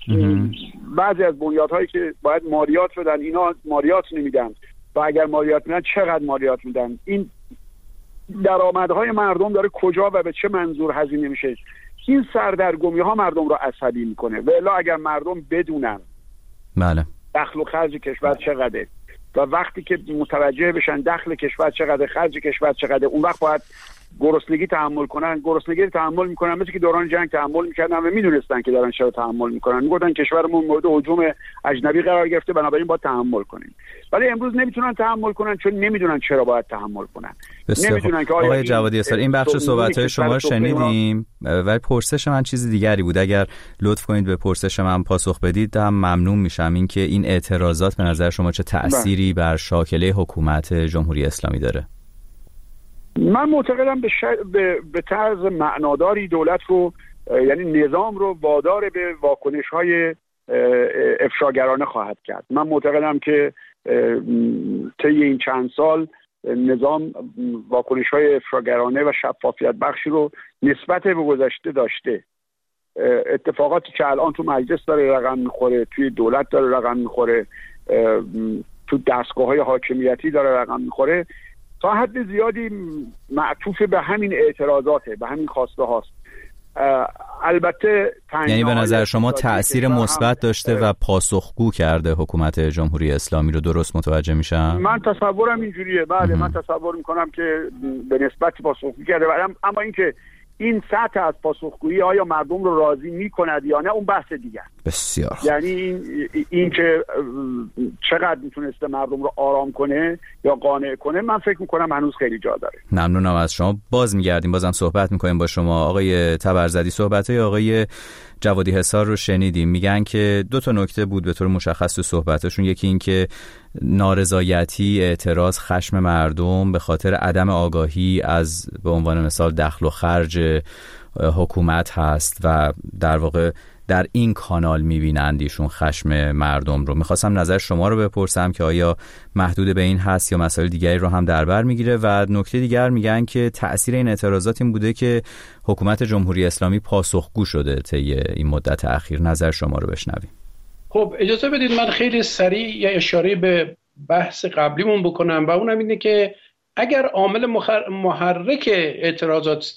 بعضی از بنیادهایی که باید مالیات بدن اینا مالیات نمیدن و اگر مالیات میدن چقدر مالیات میدن. این درآمدهای مردم داره کجا و به چه منظور هزینه میشه؟ این سردرگمی ها مردم رو عصبی میکنه. و الا اگر مردم بدونن بله دخل و خرج کشور چقدره و وقتی که متوجه بشن دخل کشور چقدر، خرج کشور چقدر، اون وقت باید گرسنگی تحمل کنن. گرسنگی رو تحمل میکنن مثل که دوران جنگ تحمل میکردن و میدونستن که دارن چرا تحمل میکنن. میگفتن کشورمون مورد هجوم اجنبی قرار گرفته بنابراین باید تحمل کنیم. ولی امروز نمیتونن تحمل کنن چون نمیدونن چرا باید تحمل کنن. نمیدونن که آقای جوادی حصار این بخش صحبت‌های شما رو شنیدیم ولی پرسش من چیز دیگری بود. اگر لطف کنید به پرسش من پاسخ بدید هم ممنون میشم. این که این اعتراضات به نظر شما چه تأثیری بر شاکله حکومت جمهوری اسلامی داره؟ من معتقدم به, شر... به... به طرز معناداری دولت رو، یعنی نظام رو وادار به واکنش‌های افشاگرانه خواهد کرد. من معتقدم که طی این چند سال نظام واکنش‌های افشاگرانه و شفافیت بخشی رو نسبت به گذشته داشته. اتفاقاتی که الان تو مجلس داره رقم میخوره، توی دولت داره رقم میخوره، تو دستگاه‌های حاکمیتی داره رقم میخوره، تا حد زیادی معطوف به همین اعتراضاته، به همین خواسته هاست. البته یعنی به نظر شما تأثیر مثبت داشته و پاسخگو کرده حکومت جمهوری اسلامی رو، درست متوجه میشم؟ من تصورم اینجوریه. بله من تصور میکنم که به نسبت پاسخگو کرده، اما اینکه این سطح از پاسخگویی آیا مردم رو راضی میکند یا نه اون بحث دیگه. بسیار یعنی این این که چقدر میتونسته مردم رو آرام کنه یا قانع کنه، من فکر میکنم هنوز خیلی جا داره. ممنونم از شما. باز میگردیم، بازم صحبت میکنیم با شما آقای تبرزدی. صحبت‌های آقای جوادی حصار رو شنیدیم، میگن که دو تا نکته بود به طور مشخص تو صحبتشون. یکی این که نارضایتی، اعتراض، خشم مردم به خاطر عدم آگاهی از به عنوان مثال دخل و خرج حکومت هست و در واقع در این کانال میبینند ایشون خشم مردم رو. میخواستم نظر شما رو بپرسم که آیا محدود به این هست یا مسائل دیگری رو هم در بر میگیره. و نکته دیگر میگن که تأثیر این اعتراضات این بوده که حکومت جمهوری اسلامی پاسخگو شده طی این مدت اخیر. نظر شما رو بشنویم. خب اجازه بدید من خیلی سریع یه اشاره به بحث قبلیمون بکنم و اونم اینه که اگر عامل محرک اعتراضات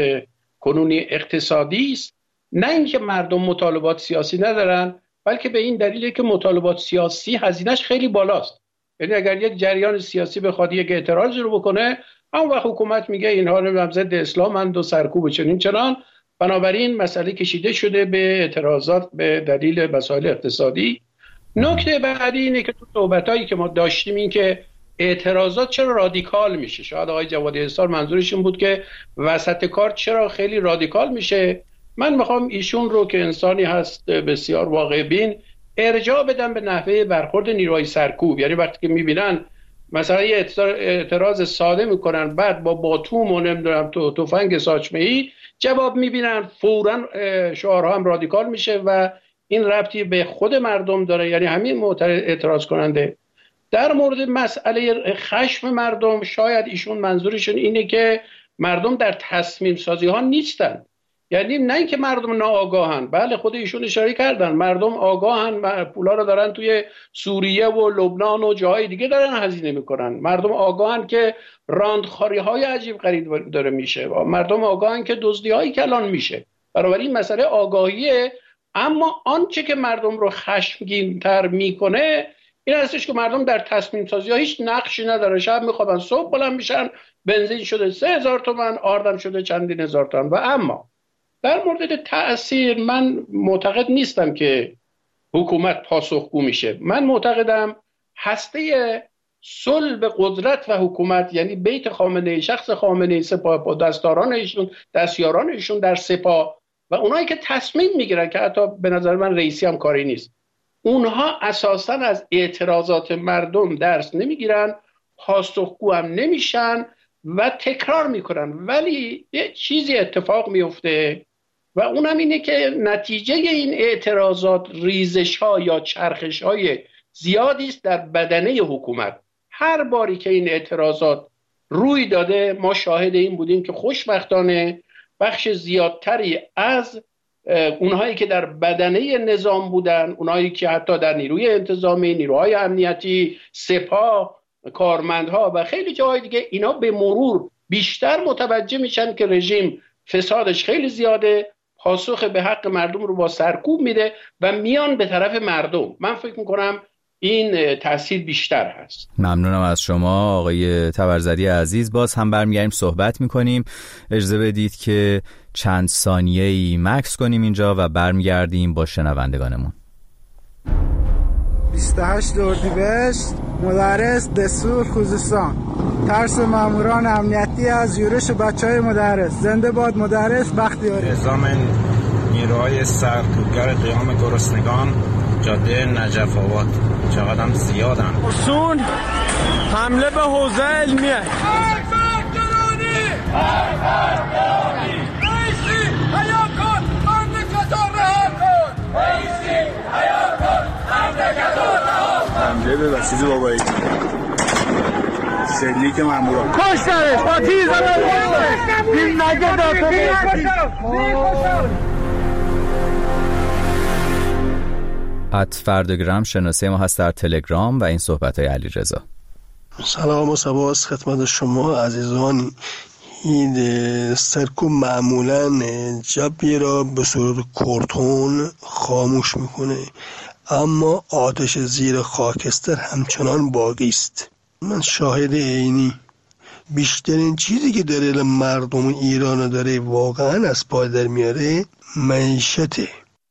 کنونی اقتصادی است، نه اینکه مردم مطالبات سیاسی ندارن، بلکه به این دلیله که مطالبات سیاسی هزینه‌اش خیلی بالاست. یعنی اگر یک جریان سیاسی بخواد یک اعتراضی رو بکنه، اون وقت حکومت میگه اینها رو ضد اسلامند و سرکوب چنین چنان، بنابراین مسئله کشیده شده به اعتراضات به دلیل مسائل اقتصادی. نکته بعدی اینه که تو صحبتایی که ما داشتیم این که اعتراضات چرا رادیکال میشه. شاید آقای جوادی حصار منظورش این بود که وسط کار چرا خیلی رادیکال میشه. من میخوام ایشون رو که انسانی هست بسیار واقع بین ارجاع بدم به نحوه برخورد نیروهای سرکوب. یعنی وقتی که میبینن مثلا یه اعتراض ساده میکنن، بعد با باتوم و نمیدونم تو تفنگ ساچمه‌ای جواب میبینن، فوراً شعارها هم رادیکال میشه و این ربطی به خود مردم داره، یعنی همین اعتراض کننده. در مورد مسئله خشم مردم، شاید ایشون منظورشون اینه که مردم در تصمیم سازی ها نیستن. یعنی نه اینکه مردم ناآگاهن، بله خود ایشون اشاره کردن مردم آگاهن، پولا رو دارن توی سوریه و لبنان و جاهای دیگه دارن هزینه میکنن. مردم آگاهن که راندخاری های عجیب غریب داره میشه، مردم آگاهن که دزدی های کلان میشه. بنابراین مسئله آگاهیه. اما آنچه که مردم رو خشمگین تر میکنه این هستش که مردم در تصمیم سازی ها هیچ نقشی نداره. شب میخوابن صبح بلند میشن، بنزین شده سه هزار تومن، آردم شده چندین هزار تومن. و اما در مورد تأثیر من معتقد نیستم که حکومت پاسخگو میشه. من معتقدم هسته صلب قدرت و حکومت، یعنی بیت خامنه‌ای، شخص خامنه‌ای، سپاه با دستیاران ایشون، دستیاران ایشون در سپاه و اونایی که تصمیم میگیرن که حتی به نظر من رئیسی هم کاری نیست، اونها اساساً از اعتراضات مردم درس نمیگیرن، پاسخگو هم نمیشن و تکرار میکنن. ولی یه چیزی اتفاق میفته و اونم اینه که نتیجه این اعتراضات ریزش ها یا چرخش های زیادی است در بدنه حکومت. هر باری که این اعتراضات روی داده ما شاهد این بودیم که خوشبختانه بخش زیادتری از اونهایی که در بدنه نظام بودن، اونهایی که حتی در نیروی انتظامی، نیروهای امنیتی، سپاه، کارمندها و خیلی جاهای دیگه، اینا به مرور بیشتر متوجه میشن که رژیم فسادش خیلی زیاده، پاسخ به حق مردم رو با سرکوب میده و میان به طرف مردم. من فکر میکنم این تاثیر بیشتر هست. ممنونم از شما آقای تبرزدی عزیز. باز هم برمیگردیم صحبت میکنیم. اجازه بدید که چند ثانیه‌ای مکس کنیم اینجا و برمیگردیم با شنوندگانمون. بیست و هشت اردیبهشت، مدرس دستور خوزستان. ترس ماموران امنیتی از یورش بچهای مدرس. زنده باد مدرس بختیاری. نظام نیروهای سرکوبگر قیام گرسنگان جاده نجف آباد چقدر هم زیادن. اصول حمله به حوزه علمیه. هر فرد درونی هر فرد درونی ایسی حیا کن مملکتو رها کن. ایسی حیا کن مملکتو رها کن. حمله به بسیج بابایی، شلیک ماموران، کشترش با تیز این نگه داخل ات فردگرام شناسه ما هست در تلگرام و این صحبت های علی رضا. سلام و سباس خدمت شما عزیزان. این سرکوب معمولا جبهه را به صورت کورتون خاموش میکنه، اما آتش زیر خاکستر همچنان باقی است. من شاهد عینی. بیشترین چیزی که داره مردم ایران داره واقعا از پای در میاره معیشته.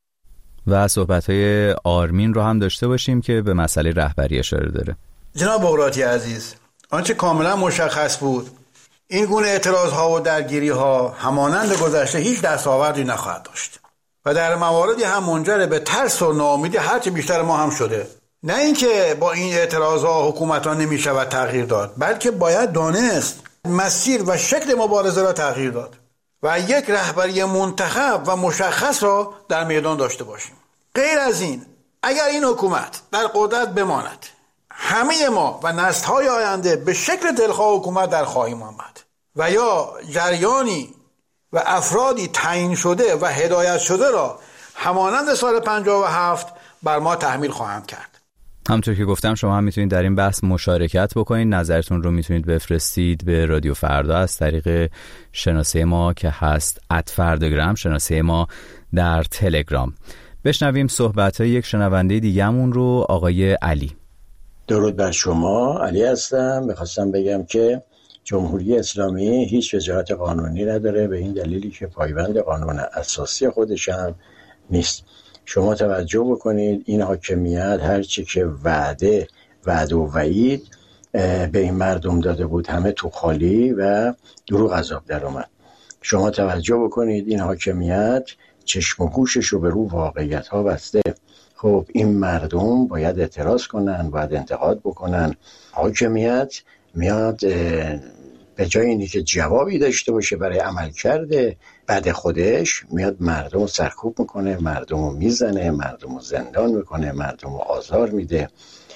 و صحبت‌های آرمین رو هم داشته باشیم که به مسئله رهبری اشاره داره. جناب بغراتی عزیز، آنچه کاملا مشخص بود این گونه اعتراض‌ها و درگیری‌ها همانند گذشته هیچ دستاوردی نخواهد داشت و در مواردی هم منجر به ترس و ناامیدی هرچه بیشتر ما هم شده. نه اینکه با این اعتراض‌ها حکومت‌ها نمی‌شود تغییر داد، بلکه باید دانست مسیر و شکل مبارزه را تغییر داد و یک رهبری منتخب و مشخص را در میدان داشته باشیم. غیر از این، اگر این حکومت در قدرت بماند، همه ما و نسل‌های آینده به شکل دلخواه حکومت در خواهیم آمد و یا جریانی و افرادی تعیین شده و هدایت شده را همانند سال پنجاه و هفت بر ما تحمیل خواهند کرد. همونطور که گفتم شما هم میتونید در این بحث مشارکت بکنید. نظرتون رو میتونید بفرستید به رادیو فردا از طریق شناسه ما که هست ات فرداگرام، شناسه ما در تلگرام. بشنویم صحبت‌های یک شنونده دیگه‌مون رو، آقای علی. درود بر شما، علی هستم. میخواستم بگم که جمهوری اسلامی هیچ وجاهت قانونی نداره، به این دلیلی که پایبند قانون اساسی خودش هم نیست. شما توجه بکنید این حاکمیت هرچی که وعده وعده و وعید به این مردم داده بود همه تو خالی و دروغ از آب در اومد. شما توجه بکنید این حاکمیت چشم و گوشش رو به رو واقعیت ها بسته. خب این مردم باید اعتراض کنن، باید انتقاد بکنن. حاکمیت میاد به جای اینی که جوابی داشته باشه برای عمل کرده بعد خودش، میاد مردم رو سرکوب میکنه، مردم رو میزنه، مردم رو زندان میکنه، مردم رو آزار میده.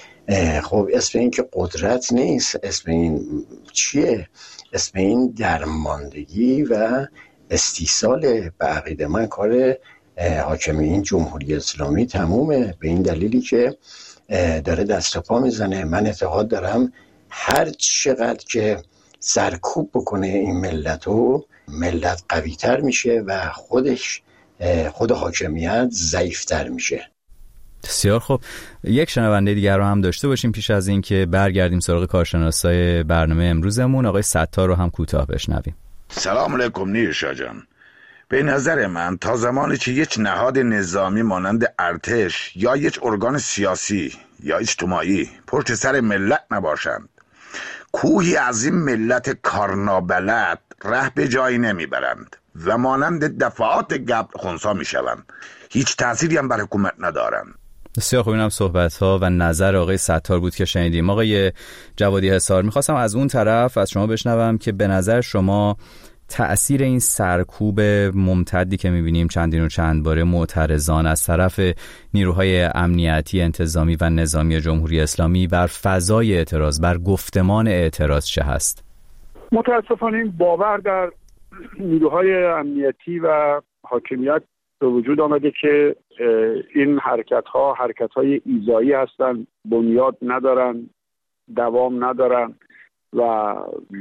خب اسم این که قدرت نیست، اسم این چیه؟ اسم این درماندگی و استیصال. به عقیده من کار حاکمی این جمهوری اسلامی تمومه، به این دلیلی که داره دست و پا میزنه. من اعتقاد دارم هر چقدر که سرکوب بکنه این ملت رو، ملت قوی تر میشه و خودش خود حاکمیت ضعیف تر میشه. بسیار خب، یک شنونده دیگر رو هم داشته باشیم پیش از این که برگردیم سراغ کارشناسای برنامه امروزمون. آقای ستار رو هم کوتاه بشنویم. سلام علیکم نیرشا جان. به نظر من تا زمانی که یک نهاد نظامی مانند ارتش یا یک ارگان سیاسی یا اجتماعی پشت سر ملت نباشند، کوهی از این ملت کارنابلد ره به جایی نمیبرند و مانند دفعات گبر خونسا میشوند. هیچ تأثیری هم بر حکومت ندارند. بسیار خوب، اینم صحبت‌ها و نظر آقای ستار بود که شنیدیم. آقای جوادی حصار، میخواستم از اون طرف از شما بشنوم که به نظر شما تأثیر این سرکوب ممتدی که میبینیم چندین و چند باره معترضان از طرف نیروهای امنیتی، انتظامی و نظامی جمهوری اسلامی بر فضای اعتراض، بر گفتمان اعتراض چه هست؟ متاسفانه این باور در نیروهای امنیتی و حاکمیت به وجود آمده که این حرکت‌ها حرکت‌های ایذایی هستند، بنیاد ندارن، دوام ندارن و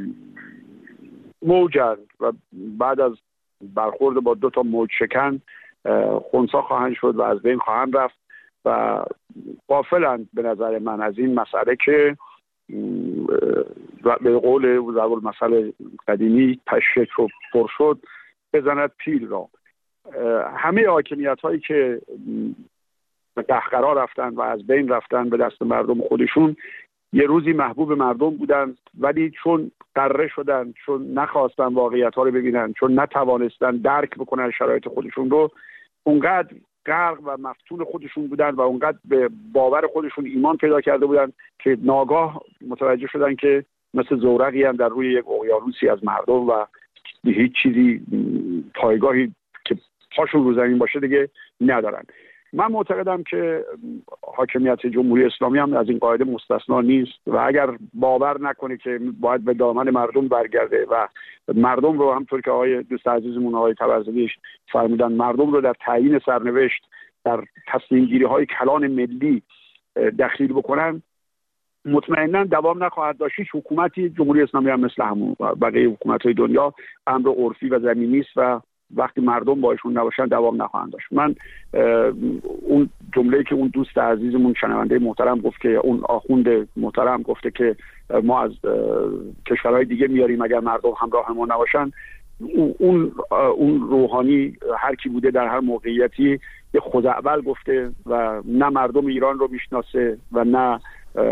موجن و بعد از برخورد با دو تا موج شکن خونسا خواهند شد و از بین خواهند رفت و غافلند به نظر من از این مسئله که به قول ضرب المثل قدیمی پشت رو پر شد بزند پیل را. همه حاکمیت هایی که به قهقرا رفتن و از بین رفتن به دست مردم خودشون یه روزی محبوب مردم بودن، ولی چون قره شدن، چون نخواستن واقعیت ها رو ببینن، چون نتوانستن درک بکنن شرایط خودشون رو، اونقدر غرق و مفتون خودشون بودن و اونقدر به باور خودشون ایمان پیدا کرده بودن که ناگاه متوجه شدن که مثل زورقی هم در روی یک اقیانوسی از مردم و هیچ چیزی پایگاهی که پاشون رو زمین باشه دیگه ندارن. من معتقدم که حاکمیت جمهوری اسلامی هم از این قاعده مستثنا نیست و اگر باور نکنه که باید به دامن مردم برگرده و مردم رو، همطور که آقای دوست عزیزمون آقای طبرزدی فرمودن، مردم رو در تعیین سرنوشت، در تصمیم گیری های کلان ملی دخیل بکنن، مطمئنا دوام نخواهد داشت. هیچ حکومتی، جمهوری اسلامی هم مثل همون بقیه حکومت‌های دنیا، امر عرفی و زمینی است و وقتی مردم باشون نباشن دوام نخواهند داشت. من اون جمله‌ای که اون دوست عزیزمون شنونده محترم گفت که اون آخوند محترم گفته که ما از کشورهای دیگه میاریم اگر مردم همراه ما نباشن، اون اون روحانی هر کی بوده در هر موقعیتی یه خزعبل گفته و نه مردم ایران رو میشناسه و نه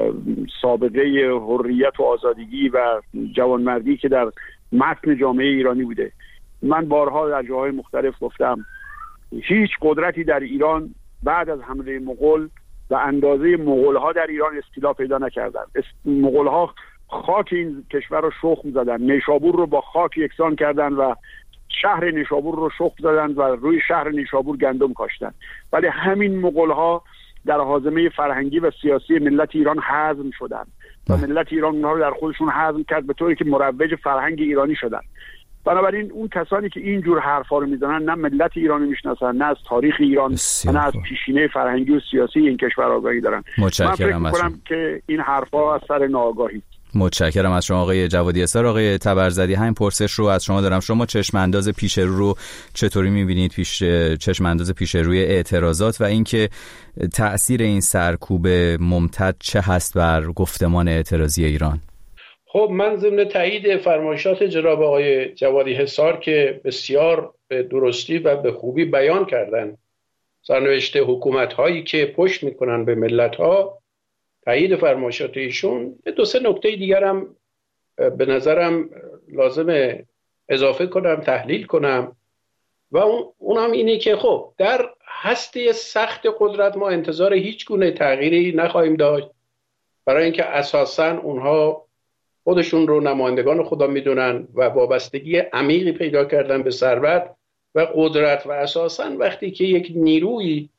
سابقه حریت و آزادگی و جوانمردی که در متن جامعه ایرانی بوده. من بارها در جاهای مختلف گفتم هیچ قدرتی در ایران بعد از حمله مغول و اندازه مغول‌ها در ایران استیلا پیدا نکردند. مغول‌ها خاک این کشور رو شخم زدن، نیشابور رو با خاک یکسان کردن و شهر نیشابور رو شخم زدن و روی شهر نیشابور گندم کاشتن. ولی همین مغول‌ها در حازمه فرهنگی و سیاسی ملت ایران هضم شدن و ملت ایران اونها رو در خودشون هضم کرد به طوری که مروج فرهنگ ایرانی شدن. بنابراین اون کسانی که اینجور حرفا رو میزنن نه ملت ایرانی میشناسن، نه از تاریخ ایران، نه از پیشینه فرهنگی و سیاسی این کشور آگاهی دارن. من فکر می‌کنم که این حرفا از سر ناآگاهی. متشکرم از شما آقای جوادی اسار. آقای تبرزدی، همین پرسش رو از شما دارم. شما چشم انداز پیش رو رو چطوری می‌بینید؟ پیش چشم انداز پیش روی اعتراضات و اینکه تأثیر این سرکوب ممتد چه هست بر گفتمان اعتراضی ایران؟ خب من ضمن تایید فرمایشات جناب آقای جوادی حصار که بسیار به درستی و به خوبی بیان کردن سرنوشت حکومت‌هایی که پشت می‌کنن به ملت‌ها، تایید فرمایشات ایشون، دو سه نکته دیگر هم به نظرم لازمه اضافه کنم، تحلیل کنم و اونم اینه که خب در هسته سخت قدرت ما انتظار هیچ گونه تغییری نخواهیم داشت، برای اینکه اساساً اونها خودشون رو نمایندگان خدا میدونن و وابستگی عمیقی پیدا کردن به ثروت و قدرت و اساساً وقتی که یک نیروی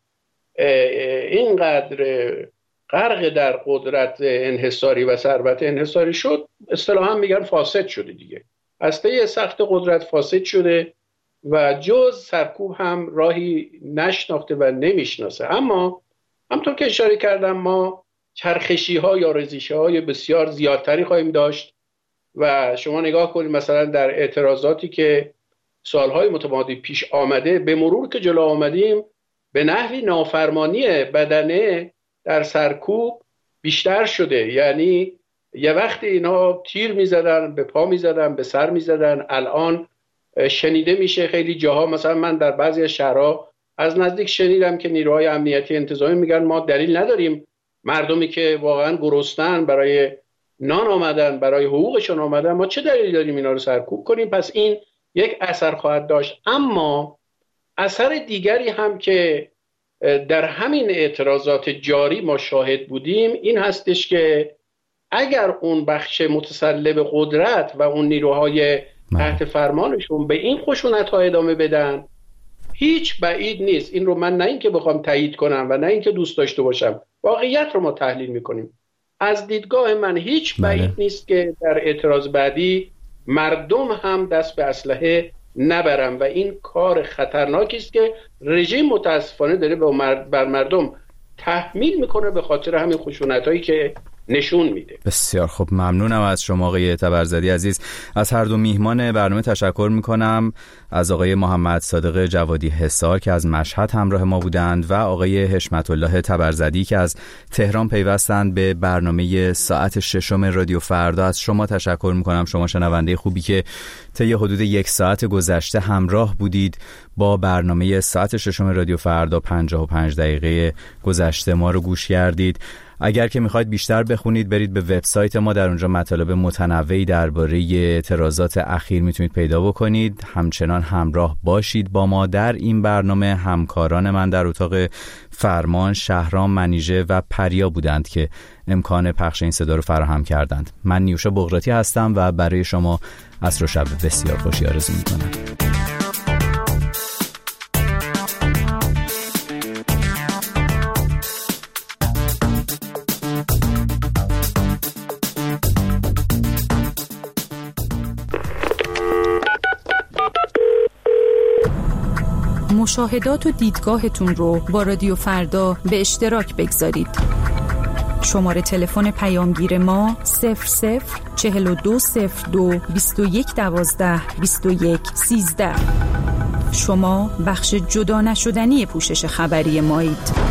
اینقدر غرق در قدرت انحصاری و ثروت انحصاری شد، اصطلاحاً میگن فاسد شده دیگه. هسته سخت قدرت فاسد شده و جز سرکوب هم راهی نشناخته و نمیشناسه. اما همطور که اشاره کردم ما چرخشی ها یا رزشی های بسیار زیادتری خواهیم داشت و شما نگاه کنید مثلا در اعتراضاتی که سالهای متمادی پیش آمده، به مرور که جلو آمدیم به نحوی نافرمانی بدنه در سرکوب بیشتر شده. یعنی یه وقت اینا تیر میزدن، به پا میزدن، به سر میزدن، الان شنیده میشه خیلی جاها، مثلا من در بعضی از شهرها از نزدیک شنیدم که نیروهای امنیتی انتظامی میگن ما دلیل نداریم مردمی که واقعا گرسنه‌اند برای نان آمدن، برای حقوقشون آمدن، ما چه دلیلی داریم اینا رو سرکوب کنیم؟ پس این یک اثر خواهد داشت. اما اثر دیگری هم که در همین اعتراضات جاری ما شاهد بودیم این هستش که اگر اون بخش متسلب قدرت و اون نیروهای تحت فرمانشون به این خشونت‌ها ادامه بدن، هیچ بعید نیست، این رو من نه اینکه بخوام تایید کنم و نه اینکه دوست داشته باشم، واقعیت رو ما تحلیل میکنیم، از دیدگاه من هیچ بعید نیست که در اعتراض بعدی مردم هم دست به اسلحه نبرن و این کار خطرناکی است که رژیم متاسفانه داره بر مردم تحمیل میکنه به خاطر همین خشونتایی که نشون میده. بسیار خوب، ممنونم از شما آقای تبرزدی عزیز. از هر دو میهمان برنامه تشکر میکنم، از آقای محمد صادق جوادی حصار که از مشهد همراه ما بودند و آقای حشمت الله تبرزدی که از تهران پیوستند به برنامه ساعت ششم رادیو فردا. از شما تشکر میکنم، شما شنونده خوبی که طی حدود یک ساعت گذشته همراه بودید با برنامه ساعت ششم رادیو فردا. پنجاه و پنج دقیقه گذشته ما رو گوش کردید. اگر که میخواید بیشتر بخونید برید به وبسایت ما، در اونجا مطالب متنوعی درباره اعتراضات اخیر میتونید پیدا بکنید. همچنان همراه باشید با ما در این برنامه. همکاران من در اتاق فرمان شهرام منیژه و پریا بودند که امکان پخش این صدا رو فراهم کردند. من نیوشا بغراتی هستم و برای شما عصر و شب بسیار خوشی آرزو میکنم. مشاهدات و دیدگاهتون رو با رادیو فردا به اشتراک بگذارید. شماره تلفن پیامگیر ما صفر صفر چهل و دو صفر دو بیست و یک دوازده بیست و یک سیزده. شما بخش جدا نشدنی پوشش خبری مایید.